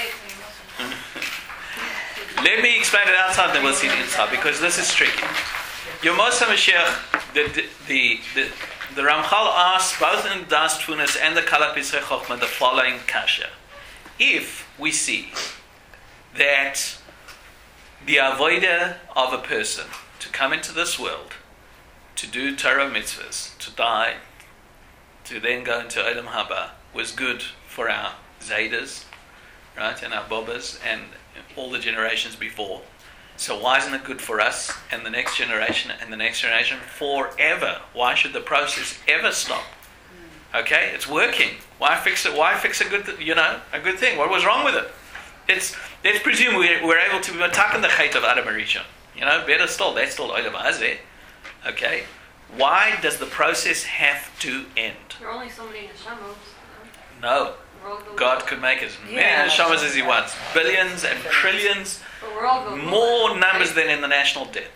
Let me explain it outside, then we'll see it inside, because this is tricky. Yom HaMashiach, the Ramchal asks both in Das Tfunas and the Kala Pitzei Chochmah the following kasha. If we see that the avodah of a person to come into this world, to do Torah mitzvahs, to die, to then go into Olam Haba, was good for our Zaydas, right, and our Bobbas, and all the generations before. So why isn't it good for us and the next generation and the next generation forever? Why should the process ever stop? Okay, it's working. Why fix it? Why fix a good thing? What was wrong with it? Let's presume we're able to be attack in the Chait of Adam Arishon. Better still, that's still Olam Hazeh. Okay, why does the process have to end? There are only so many neshamos. No. God could make as many neshamas as He wants. Billions and trillions. More numbers than in the national debt.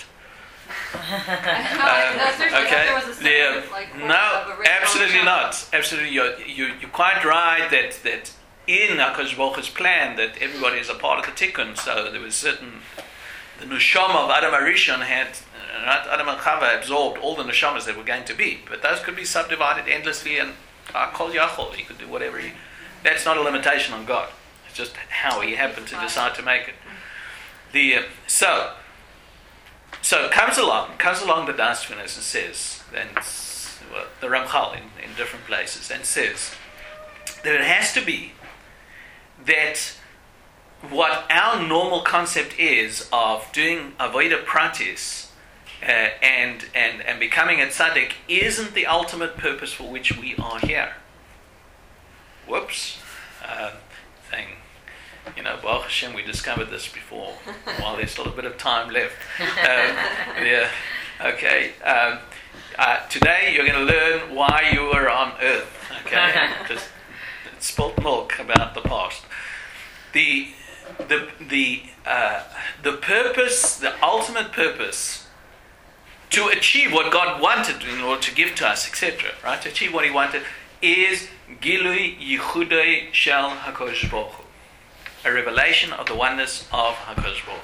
Okay. No, absolutely not. Absolutely, you're quite right that in HaKadosh Baruch Hu's plan that everybody is a part of the Tikkun. So there was certain the neshama of Adam Arishon had. Adam and Chava absorbed all the neshamas that were going to be, but those could be subdivided endlessly, and Kol Yachol, he could do whatever he. That's not a limitation on God. It's just how He happened to decide to make it. So comes along the Das Tfunas and says, the Ramchal in different places, and says that it has to be that what our normal concept is of doing avodah pratis and becoming a tzaddik isn't the ultimate purpose for which we are here. Whoops. Baruch Hashem, we discovered this before, while there's still a bit of time left. Okay. Today you're going to learn why you were on earth. Okay. Just spilt milk about the past. The purpose, the ultimate purpose, to achieve what God wanted in order to give to us, etc., right? To achieve what He wanted, is Gilui Yichudei Shel HaKadosh Baruch Hu, a revelation of the oneness of HaKadosh Baruch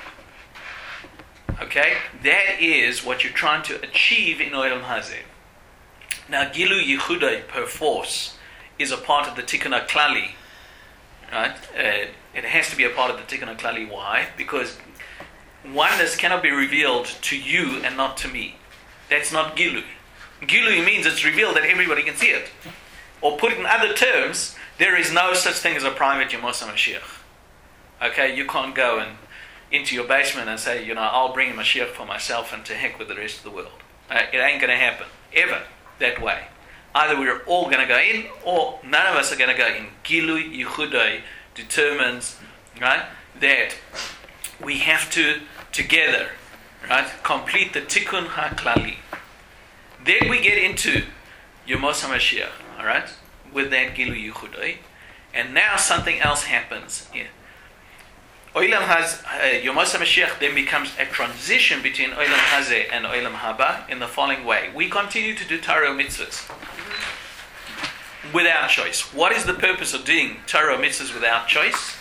Hu. Okay? That is what you're trying to achieve in Olam Hazeh. Now, Gilui Yichudei, per force, is a part of the Tikkun HaKlali. Right? It has to be a part of the Tikkun HaKlali. Why? Because oneness cannot be revealed to you and not to me. That's not Gilui. Gilui means it's revealed that everybody can see it. Or put it in other terms, there is no such thing as a private Yom HaMashiach. Okay, you can't go into your basement and say, I'll bring a Mashiach for myself and to heck with the rest of the world. It ain't going to happen, ever, that way. Either we're all going to go in, or none of us are going to go in. Gilui Yichudei determines, right, that we have to, together, right, complete the Tikkun HaKlali. Then we get into Yom HaMashiach, all right, with that Gilui Yichudei, and now something else happens here. Yom HaMashiach then becomes a transition between Olam Hazeh and Olam Haba in the following way. We continue to do Torah mitzvahs without choice. What is the purpose of doing Torah mitzvahs without choice?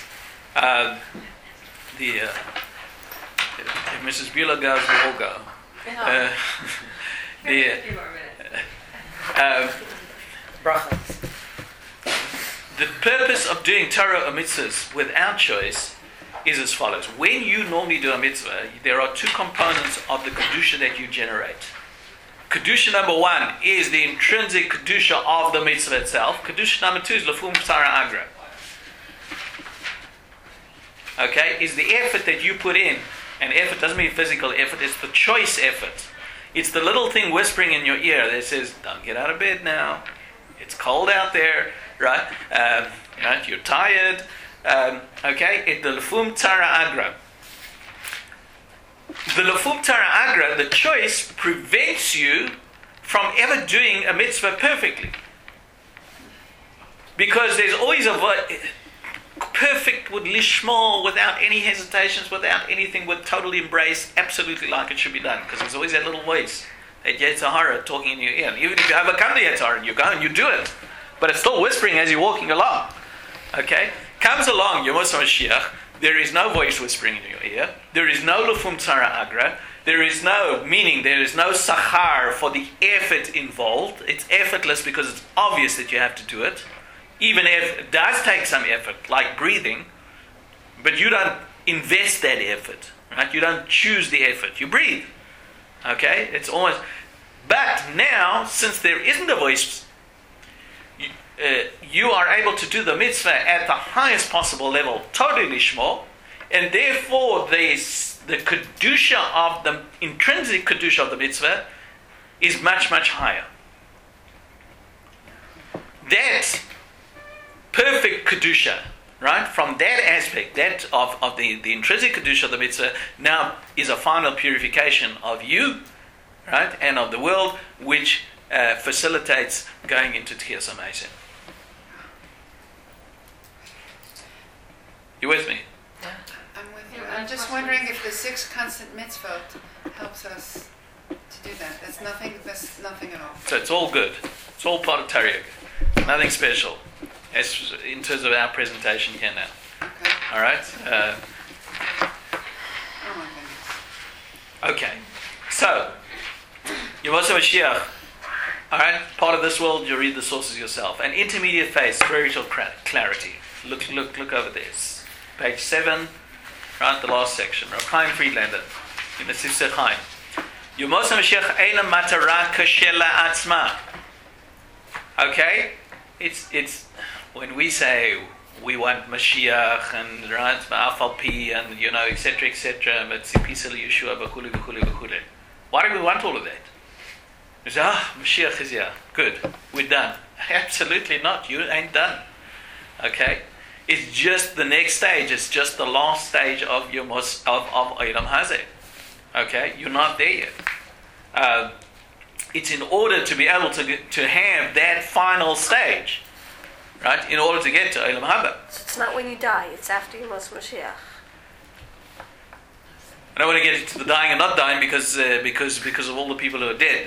If Mrs. Bueller goes, we all go. the purpose of doing Torah or mitzvahs without choice is as follows. When you normally do a mitzvah, there are two components of the kedusha that you generate. Kedusha number one is the intrinsic kedusha of the mitzvah itself. Kedusha number two is lefum psara agra. Okay, is the effort that you put in. And effort doesn't mean physical effort, it's the choice effort. It's the little thing whispering in your ear that says, don't get out of bed now. It's cold out there, right? Right? You're tired. Okay, the lefum tzara agra. The lefum tzara agra, the choice, prevents you from ever doing a mitzvah perfectly. Because there's always a perfect with lishmo, without any hesitations, without anything, with total embrace, absolutely like it should be done. Because there's always that little voice, that Yetzer Hara talking in your ear. And even if you overcome the Yetzer Hara, you go and you do it. But it's still whispering as you're walking along. Okay? Comes along Yom HaMashiach, there is no voice whispering in your ear. There is no lefum tzara agra. There is no, meaning there is no sachar for the effort involved. It's effortless because it's obvious that you have to do it. Even if it does take some effort, like breathing, but you don't invest that effort, right? You don't choose the effort. You breathe. Okay? It's almost... But now, since there isn't a voice, you are able to do the mitzvah at the highest possible level, totally lishmo, and therefore the kedusha of the intrinsic kedusha of the mitzvah is much, much higher. That perfect kedusha, right? From that aspect, that of the intrinsic kedusha of the mitzvah, now is a final purification of you, right, and of the world, which facilitates going into Tchias HaMesim. You with me? I'm with you. I'm just wondering if the 6 constant mitzvot helps us to do that. That's nothing at all. So it's all good. It's all part of Tariq. Nothing special. As in terms of our presentation here now. Okay. All right? Oh my goodness. Okay. So, Yom HaMashiach. All right? Part of this world, you read the sources yourself. An intermediate phase, spiritual clarity. Look over this. Page 7, right? The last section. Rav Chaim Friedlander. In the Sifsei Chaim. Yom HaMashiach eina matara kashela atzma. Okay? It's when we say we want Mashiach and right, Afalpi and etc., but Sipisal Yeshua v'chule. Why do we want all of that? We say, Mashiach is here. Good, we're done. Absolutely not. You ain't done. Okay, it's just the next stage. It's just the last stage of Olam Hazeh. Okay, you're not there yet. It's in order to be able to have that final stage, right? In order to get to Olam Haba. So it's not when you die; it's after you Mos Mashiach. I don't want to get into the dying and not dying because of all the people who are dead.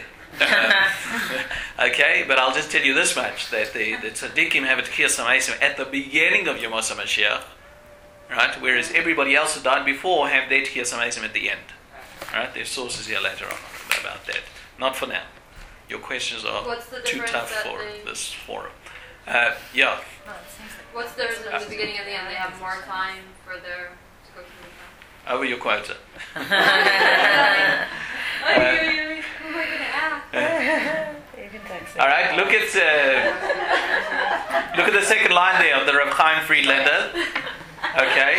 Okay, but I'll just tell you this much: that the tzaddikim have a Tchias HaMesim at the beginning of Yom HaMashiach, right? Whereas everybody else who died before have their Tchias HaMesim at the end. Right? There's sources here later on about that. Not for now. Your questions are too tough for this forum. Yeah. What's the difference at the beginning and the end? They have more time for their to go through the Over your quota. Who am I going to ask? All right. Look at the second line there of the Rav Chaim Friedlander. Okay.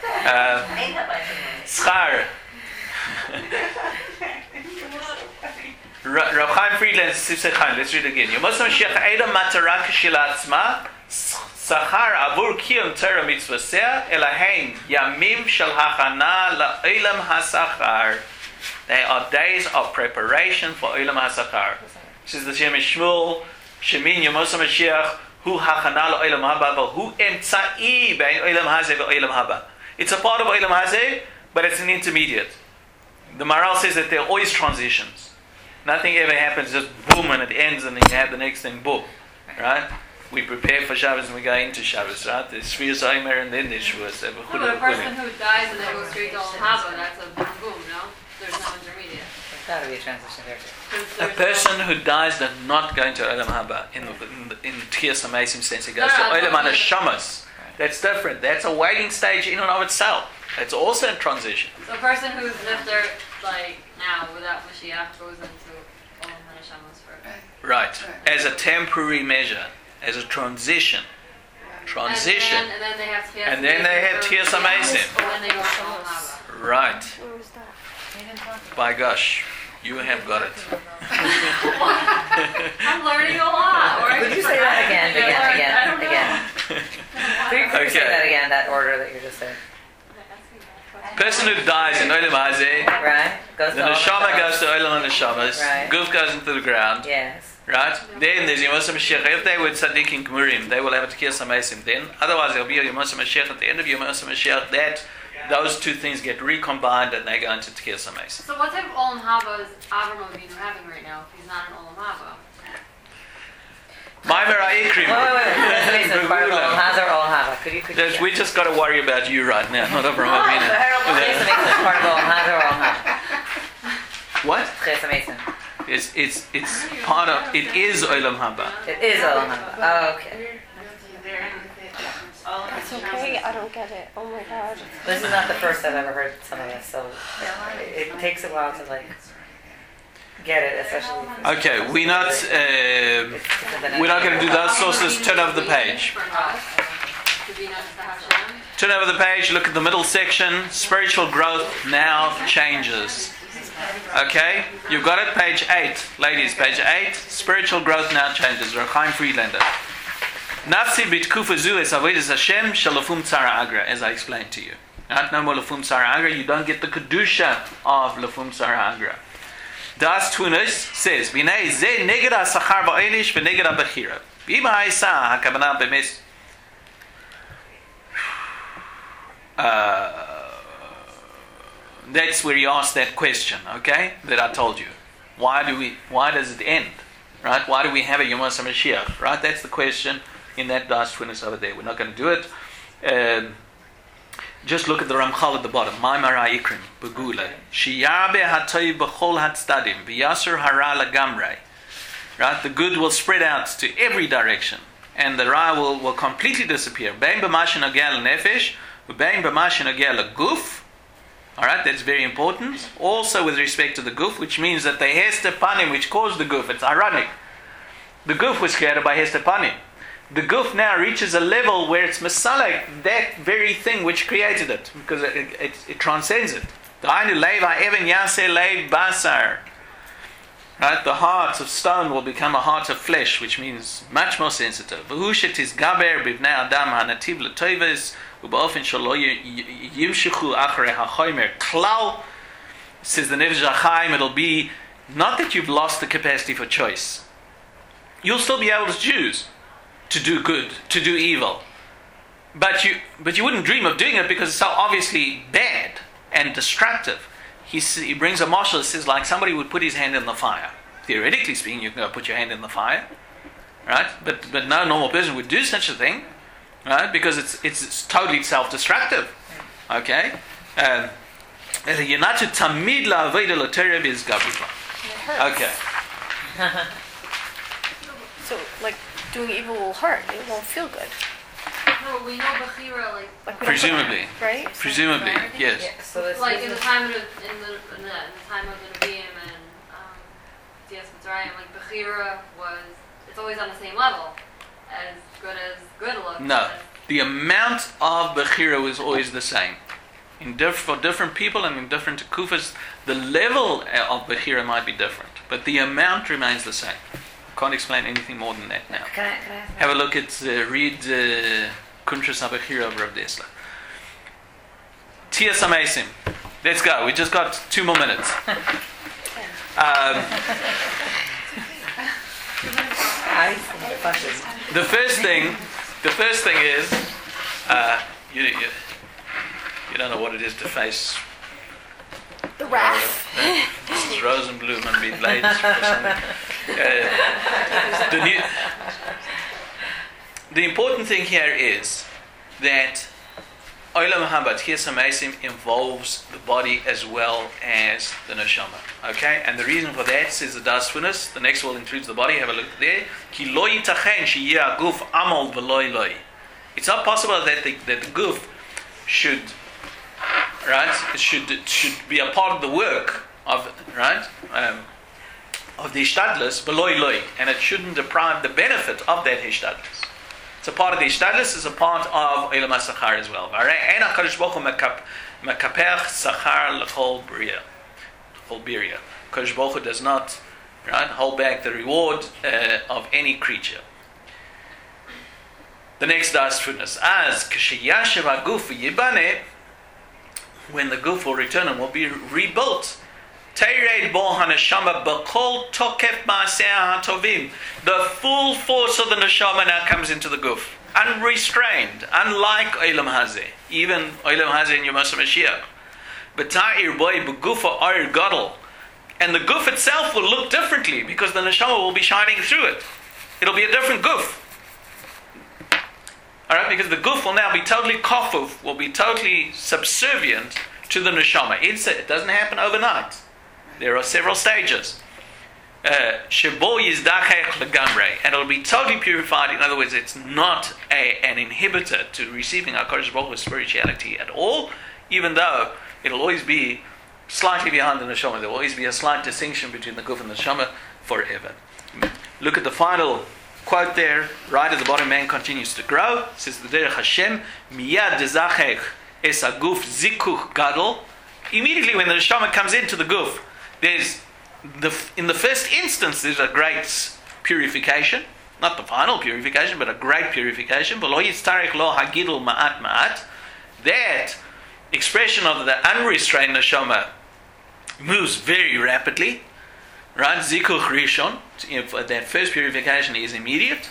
Schar. Rav Chaim Friedlander, Sifsei Chaim. Let's read it again. Yom HaMashiach eina matara k'shelatzma sachar avur kiyum Torah mitzvoseh elahein yamim shel hachana la'olam hasachar. They are days of preparation for Olam HaSachar. This is the Shem Shmuel, Shemin Yom HaMashiach, Hu Hachana L'Olam Haba, Hu Emtza'i Bein Olam Hazeh ve'Olam Haba. It's a part of Olam Hazeh, but it's an intermediate. The Maharal says that there are always transitions. Nothing ever happens just boom and it ends and then you have the next thing boom. Right? We prepare for Shabbos and we go into Shabbos, right? There's Shvius Omer and then there's Shavuos. No, but a person who dies and then goes straight to Olam Haba, that's a boom, no? There's no intermediate. Got to be a transition there too. A person who dies does not go into Olam Haba in Tchias HaMeisim sense. He goes to Olam HaNeshamas. That's different. That's a waiting stage in and of itself. It's also a transition. So a person who's lived there like now without Mashiach goes into Olam HaNeshamas forever. Right. As a temporary measure, as a transition. Transition. And then they have Tchias. And then they have Tchias HaMeisim. Or when they go to Olam Haba. Right. Where was that? By gosh, you have got it. I'm learning a lot. Could you say that again? Could you say Okay. that again, that order that you just said? Person who dies in Olam Hazeh, Right? Goes the to neshama Olam goes to Olam HaNeshamas, Right. Guf goes into the ground, Yes. right? Then there's Yemos HaMashiach. If they were tzaddikim gemurim, they will have a Tchias HaMeisim then. Otherwise, there'll be a Yemos HaMashiach at the end of Yemos HaMashiach. Those two things get recombined and they go into Tchias HaMeisim. So what type of Olam Haba is Avram Avinu having right now if he's not in Olam Haba? Maimer Ha'ikrim. Wait. It's part of Olam Hazeh or Olam Haba. Could you We just got to worry about you right now, not Avraham Avinu. Tchias HaMeisim part of Olam Hazeh or Olam Haba? What? Tchias HaMeisim. It's part of. It is Olam Haba. It is Olam Haba. Oh, okay. It's okay, I don't get it. Oh my god. This is not the first I've ever heard some of this, so it takes a while to like get it, especially. Okay, we're not going to do those sources. Turn over the page. Turn over the page. Look at the middle section. Spiritual growth now changes. Okay, you've got it. Page 8, ladies. Page 8. Spiritual growth now changes. Reb Chaim Friedlander. Nafsi bitkufa zu es avodas Hashem shalofum tzara agra, as I explained to you. Not no more lofum tzara agra. You don't get the kedusha of lofum tzara agra. Das Tunis says, "Vinei ze neged hasachar ba'elish v'neged habechira." B'ima ha'isa hakavana b'mes. That's where you ask that question, okay? That I told you. Why does it end? Right? Why do we have a Yom HaMashiach? Right? That's the question in that Das Tunis over there. We're not going to do it. Just look at the Ramchal at the bottom. Maimar Ha'ikrim, Begula. Shiyabe ha'toiv b'chol ha'tzdadim, v'yasur hara lagamrei. Right? The good will spread out to every direction, and the ra will completely disappear. Bein b'mashin agel nefesh, bein b'mashin agel guf. All right, that's very important. Also with respect to the guf, which means that the hester panim, which caused the guf, it's ironic. The guf was created by hester panim. The guf now reaches a level where it's masalek, that very thing which created it, because it transcends it. Right? The heart of stone will become a heart of flesh, which means much more sensitive. Klal, says the Nefesh HaChaim, it'll be not that you've lost the capacity for choice. You'll still be able to choose to do good, to do evil. But you wouldn't dream of doing it because it's so obviously bad and destructive. He brings a marshal that says like somebody would put his hand in the fire. Theoretically speaking, you can go put your hand in the fire. Right? But no normal person would do such a thing. Right? Because it's totally self-destructive. Okay? Yonatu tamid la'avoda l'Torah b'izgavruta. Okay. So, like, doing evil will hurt. It won't feel good. No, we know Bechira, like Presumably. Right? Presumably, yes. Yeah, so this like is in the time of the time of the Nevi'im and Dias Mitzrayim, like Bechira it's always on the same level as good looks. No. The amount of Bechira is always the same. For different people and in different kufas, the level of Bechira might be different, but the amount remains the same. Can't explain anything more than that now. Can I Have a look at, read Kuntras HaBechira of Rav Dessler. Tchias HaMeisim. Let's go. We just got 2 more minutes. The first thing is, you don't know what it is to face The wrath. Mrs. Rosenblum and be late for something. The important thing here is that Olam Haba, Tchias HaMeisim, involves the body as well as the neshama. Okay? And the reason for that, says the Das Funas, the next one includes the body, have a look there. Ki lo yitachen sheyeh haguf amal v'lo eloi. It's not possible that the guf should, right, it should be a part of the work of, right, of the Hishtadlus, v'lo eloi, and it shouldn't deprive the benefit of that Hishtadlus. It's a part of the Hishtadlus, it's a part of Olam HaSachar as well. Ein HaKadosh Baruch Hu mekapech sachar l'chol bria. Kadosh Baruch Hu does not, right, hold back the reward of any creature. The next Das Funas. As k'sheyashev haguf yibane, when the guf will return and will be rebuilt, Teired bo haneshama b'kol tokef ma'aseh hatovim. The full force of the neshama now comes into the guf, unrestrained, unlike Olam Hazeh, even Olam Hazeh in Yemos HaMashiach. B'ta'ir boi b'gufa ar gadol, and the guf itself will look differently because the neshama will be shining through it. It'll be a different guf. All right, because the guf will now be totally kofuf, will be totally subservient to the neshama. It doesn't happen overnight. There are several stages. Shebo yizdachech legamrei, and it'll be totally purified. In other words, it's not an inhibitor to receiving HaKadosh Baruch Hu's spirituality at all, even though it'll always be slightly behind the neshama. There will always be a slight distinction between the guf and the neshama forever. Look at the final quote there, right at the bottom. Man continues to grow. It says the derech Hashem miyad dezachech es aguf zikuch gadol. Immediately when the neshama comes into the guf, there's in the first instance there's a great purification, not the final purification, but a great purification. That expression of the unrestrained neshama moves very rapidly, right? Zikuch rishon, that first purification is immediate.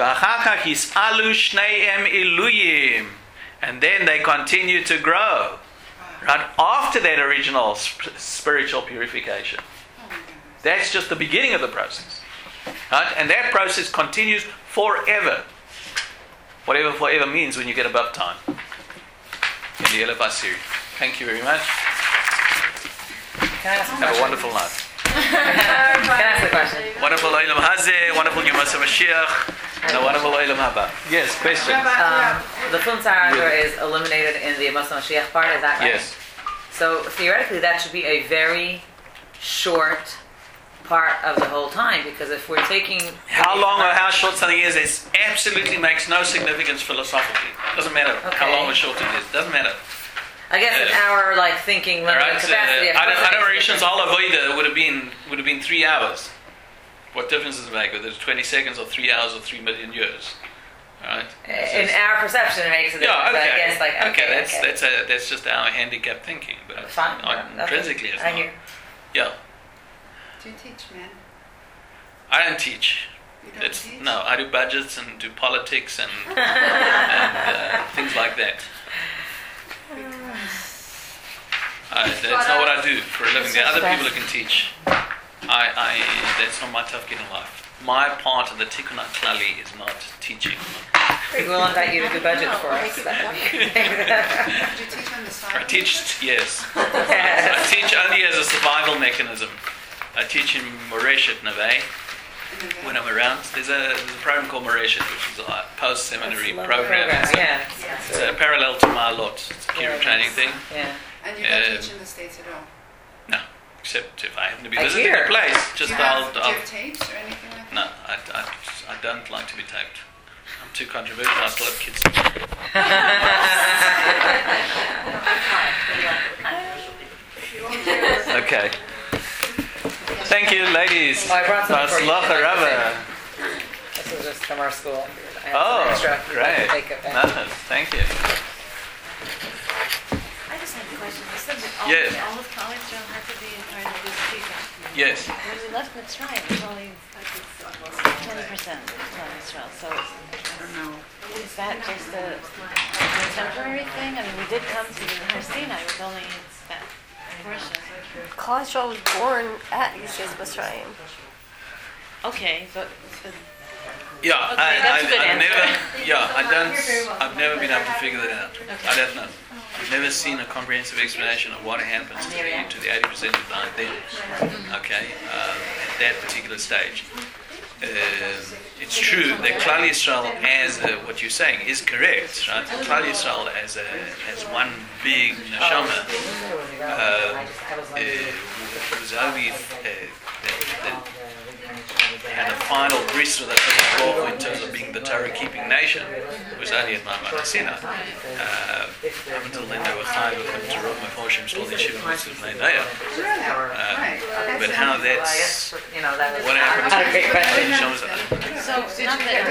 And then they continue to grow, right, after that original spiritual purification. That's just the beginning of the process, right? And that process continues forever. Whatever forever means when you get above time. In the Elef HaSiri. Thank you very much. Can I ask a Have a question? wonderful night. Can I ask a question? Wonderful Olam Hazeh, wonderful Yemos HaMashiach, and a wonderful Olam Haba. Yes, question. The Film Tzara is eliminated in the Yemos HaMashiach part, is that right? Yes. So theoretically that should be a very short part of the whole time, because if we're taking... How long or how short something is, it absolutely makes no significance philosophically. Doesn't matter how long or short it is. Doesn't matter. I guess in our thinking limited Right? capacity of Adam Rishon's all avoida would have been 3 hours. What difference does it make whether it's 20 seconds or 3 hours or 3 million years? Right? in our perception it makes a difference. Yeah, okay. But I guess That's just our handicapped thinking. But fine. Intrinsically, it's I not. hear. Yeah. Do you teach men? I don't teach. You don't teach? No, I do budgets and do politics and things like that. That's not what I do for a living. There are other people who can teach. That's not my tafkid in life. My part of the Tikkun HaKlali is not teaching. Maybe we'll invite you to do budget for us. Did you teach on the side? I teach, yes. I teach only as a survival mechanism. I teach in Moreshet Naveh when I'm around. There's a program called Moreshet, which is a post-seminary program. Yeah. It's a parallel to Ma'alot. It's a Kiruv training thing. Yeah. And you don't teach in the States at all? No, except if I happen to be Like visiting here. a place. Just do you have I'll tapes or anything like that? no, I don't like to be taped. I'm too controversial. I still have kids. Okay. Thank you, ladies. Oh, I brought some for you. Matzlacha Rava. This was just from our school. I had Oh, some extra. great. Take it back. Nice. Thank you. I just have a question. You said that Yes. all of college don't have to be in part of this treatment. Yes. When we left Mitzrayim, it was only 20% from Israel. So is that just a temporary thing? I mean, we did come to the Har Sinai with only that portion. Cholesterol was born at Yisrael Mitzrayim. Okay, but Yeah, Okay, that's a good I've answer. never. Yeah, I've never been able to figure that out. I don't know. I've never seen a comprehensive explanation of what happens to the 80% who died then. Okay, at that particular stage. It's true that Klal Yisrael, as what you're saying, is correct, right? Klal Yisrael as one big neshama was only had a final bris with in terms of being the Torah-keeping nation. It was only at Ma'amad HaSinai. Up until then, they were chayav to Rav Meforshim still in Shiva Mitzvah Bnei Noach. But how that's what happened to the neshamas? So, not that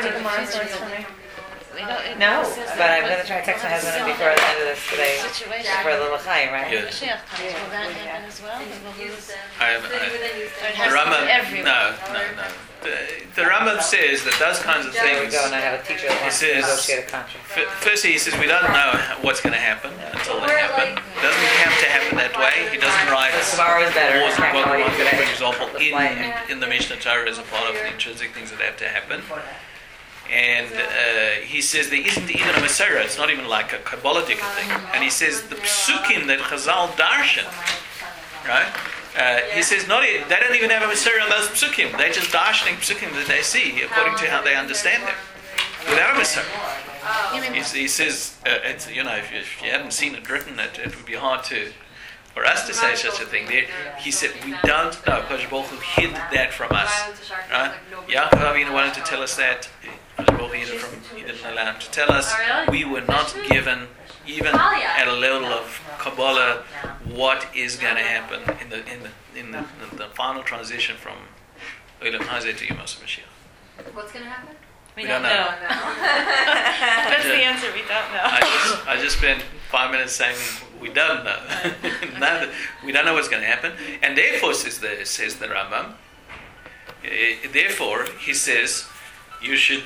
No, but I'm going to try to text my husband before the end of this today for a little chai, right? Yeah. Mashiach comes, will that happen as well? Will lose? The Rambam, no. The Rambam says that those kinds of There we things. go, and I have a teacher that wants to negotiate a contract. Firstly, he says we don't know what's going to happen until it happens. It doesn't have to happen that way. He doesn't write Tomorrow is better. laws of what we want, Today. for example, in the Mishnah Torah as a part of the intrinsic things that have to happen. And he says there isn't even a Masorah. It's not even like a Kabbalistic thing. And he says the psukim that Chazal darshan, right? He says they don't even have a Masorah on those psukim. They're just darshaning psukim that they see according to how they understand them, without a Masorah. He says, it's, if you hadn't seen it written, it would be hard for us to say such a thing. He said, we don't know. Kodesh Baruch Hu hid that from us. Right? Yaakov Avinu wanted to tell us that. Kodesh Baruch Hu he didn't allow him to tell us. We were not given, even at a level of Kabbalah, what is going to happen in the final transition from Olam Hazeh to Yemos HaMashiach. What's going to happen? We don't know. That's the answer, we don't know. I just spent 5 minutes saying we don't know. We don't know what's going to happen, and therefore says the Rambam. Therefore, he says you should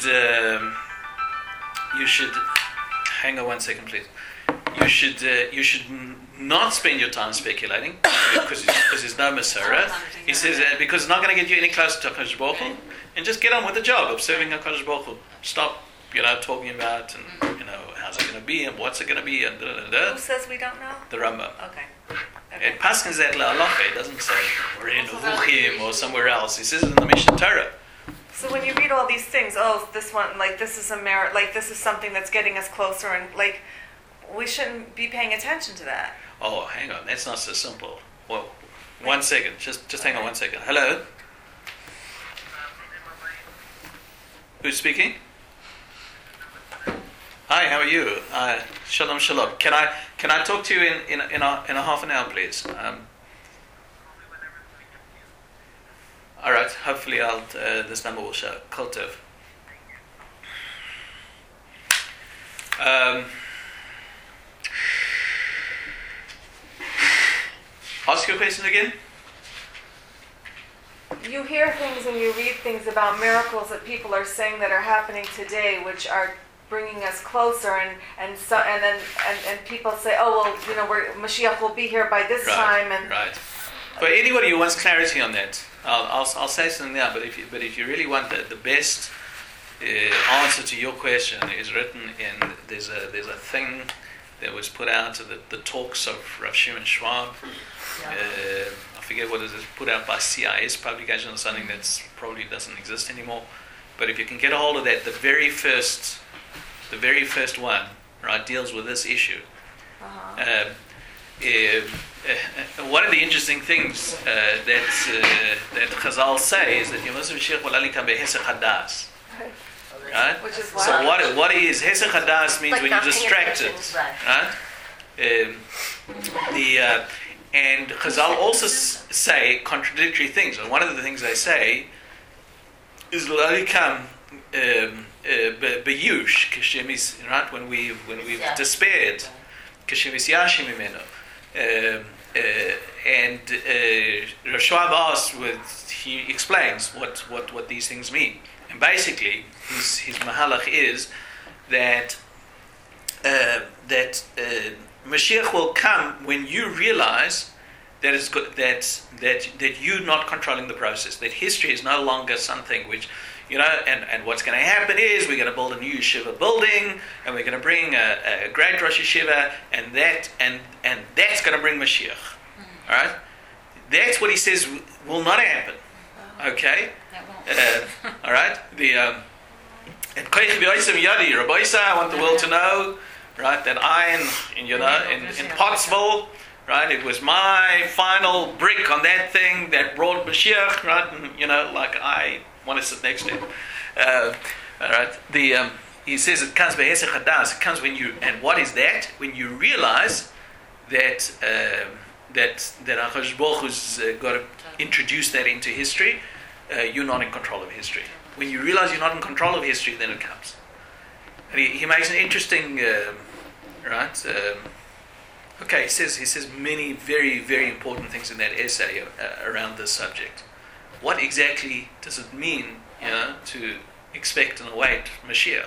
hang on 1 second, please. You should not spend your time speculating because there's no Masorah. He says because it's not going to get you any closer to HaKadosh Baruch Hu, and just get on with the job of serving HaKadosh Baruch Hu. Stop, talking about and how's it going to be and what's it going to be and da da da. Who says we don't know? The Rambam. Okay. It paskins that la'alacha. It doesn't say we're in Nevuchim or somewhere else. He says it in the Mishnah Torah. So when you read all these things, this one, this is a merit, this is something that's getting us closer, and we shouldn't be paying attention to that. Oh, hang on. That's not so simple. Well, 1 second. Just hang on 1 second. Hello? Who's speaking? Hi, how are you? Shalom, shalom. Can I talk to you in a half an hour, please? All right. Hopefully, this number will show. Kol tov. Ask your question again. You hear things and you read things about miracles that people are saying that are happening today, which are bringing us closer, and then people say, Mashiach will be here by this time, and right. For anybody who wants clarity on that, I'll say something now. But if you really want the best answer to your question, is written in there's a thing that was put out to the talks of Rav Shimon Schwab. I forget what it is, put out by CIS publication or something that's probably doesn't exist anymore. But if you can get a hold of that, the very first one, right, deals with this issue. One of the interesting things that Chazal say is that Yemos HaMashiach will only come by Hesach Hadas. Right? Which is so what is Hesach Hadas means when you're distracted. Right? And Chazal also say contradictory things. And one of the things they say is only come beyush kishemis, right? When we've despaired, kishemis yashim imenu. And Rosh Schwab he explains what these things mean. And basically, his mahalach is that Mashiach will come when you realize that it's good, that you're not controlling the process. That history is no longer something which and what's going to happen is we're going to build a new yeshiva building, and we're going to bring a great Rosh Yeshiva, and that's going to bring Mashiach. All right, that's what he says will not happen. Okay, That won't. all right. And Rabbi Isa, I want the world to know, right, that in Pottsville, right, it was my final brick on that thing that brought Mashiach, right, and like I want to sit next to him. All right. He says it comes by Hesed Hadas. It comes when you, and what is that? When you realize that HaKadosh Baruch Hu's got to introduce that into history. You're not in control of history. When you realize you're not in control of history, then it comes. And he makes an interesting, right? Okay, he says many very, very important things in that essay around this subject. What exactly does it mean, to expect and await Mashiach?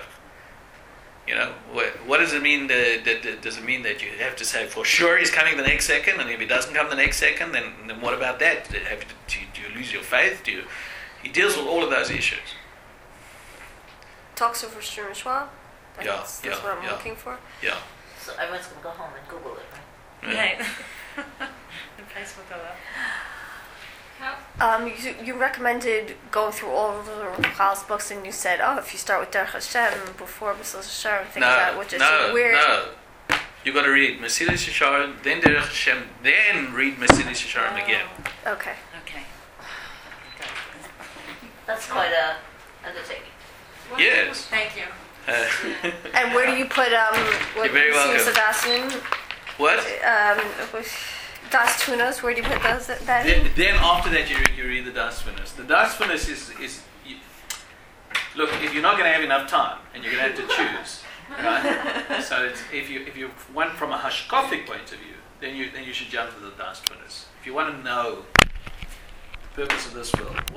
What does it mean? Does it mean that you have to say for sure he's coming the next second, and if he doesn't come the next second, then what about that? Do you lose your faith? He deals with all of those issues. Talks over Shem Schwab. Yeah, That's what I'm looking for. Yeah. So everyone's going to go home and Google it, right? Yeah. And Facebook all that. You recommended going through all of the Chal's books, and you said, if you start with Derech Hashem before Mesilas Yesharim, think about which is weird. No. You got to read Mesilas Yesharim, then Derech Hashem, then read Mesilas Yesharim again. Okay. Okay. That's quite a undertaking. Yes. Thank you. And where do you put You're very welcome. What? Das Tunas? Where do you put those? Then after that you read the Das Finis. The Das Finis is look, if you're not going to have enough time and you're going to have to choose, right? So if you want from a hashkafic point of view, then you should jump to the Das Finis. If you want to know the purpose of this world.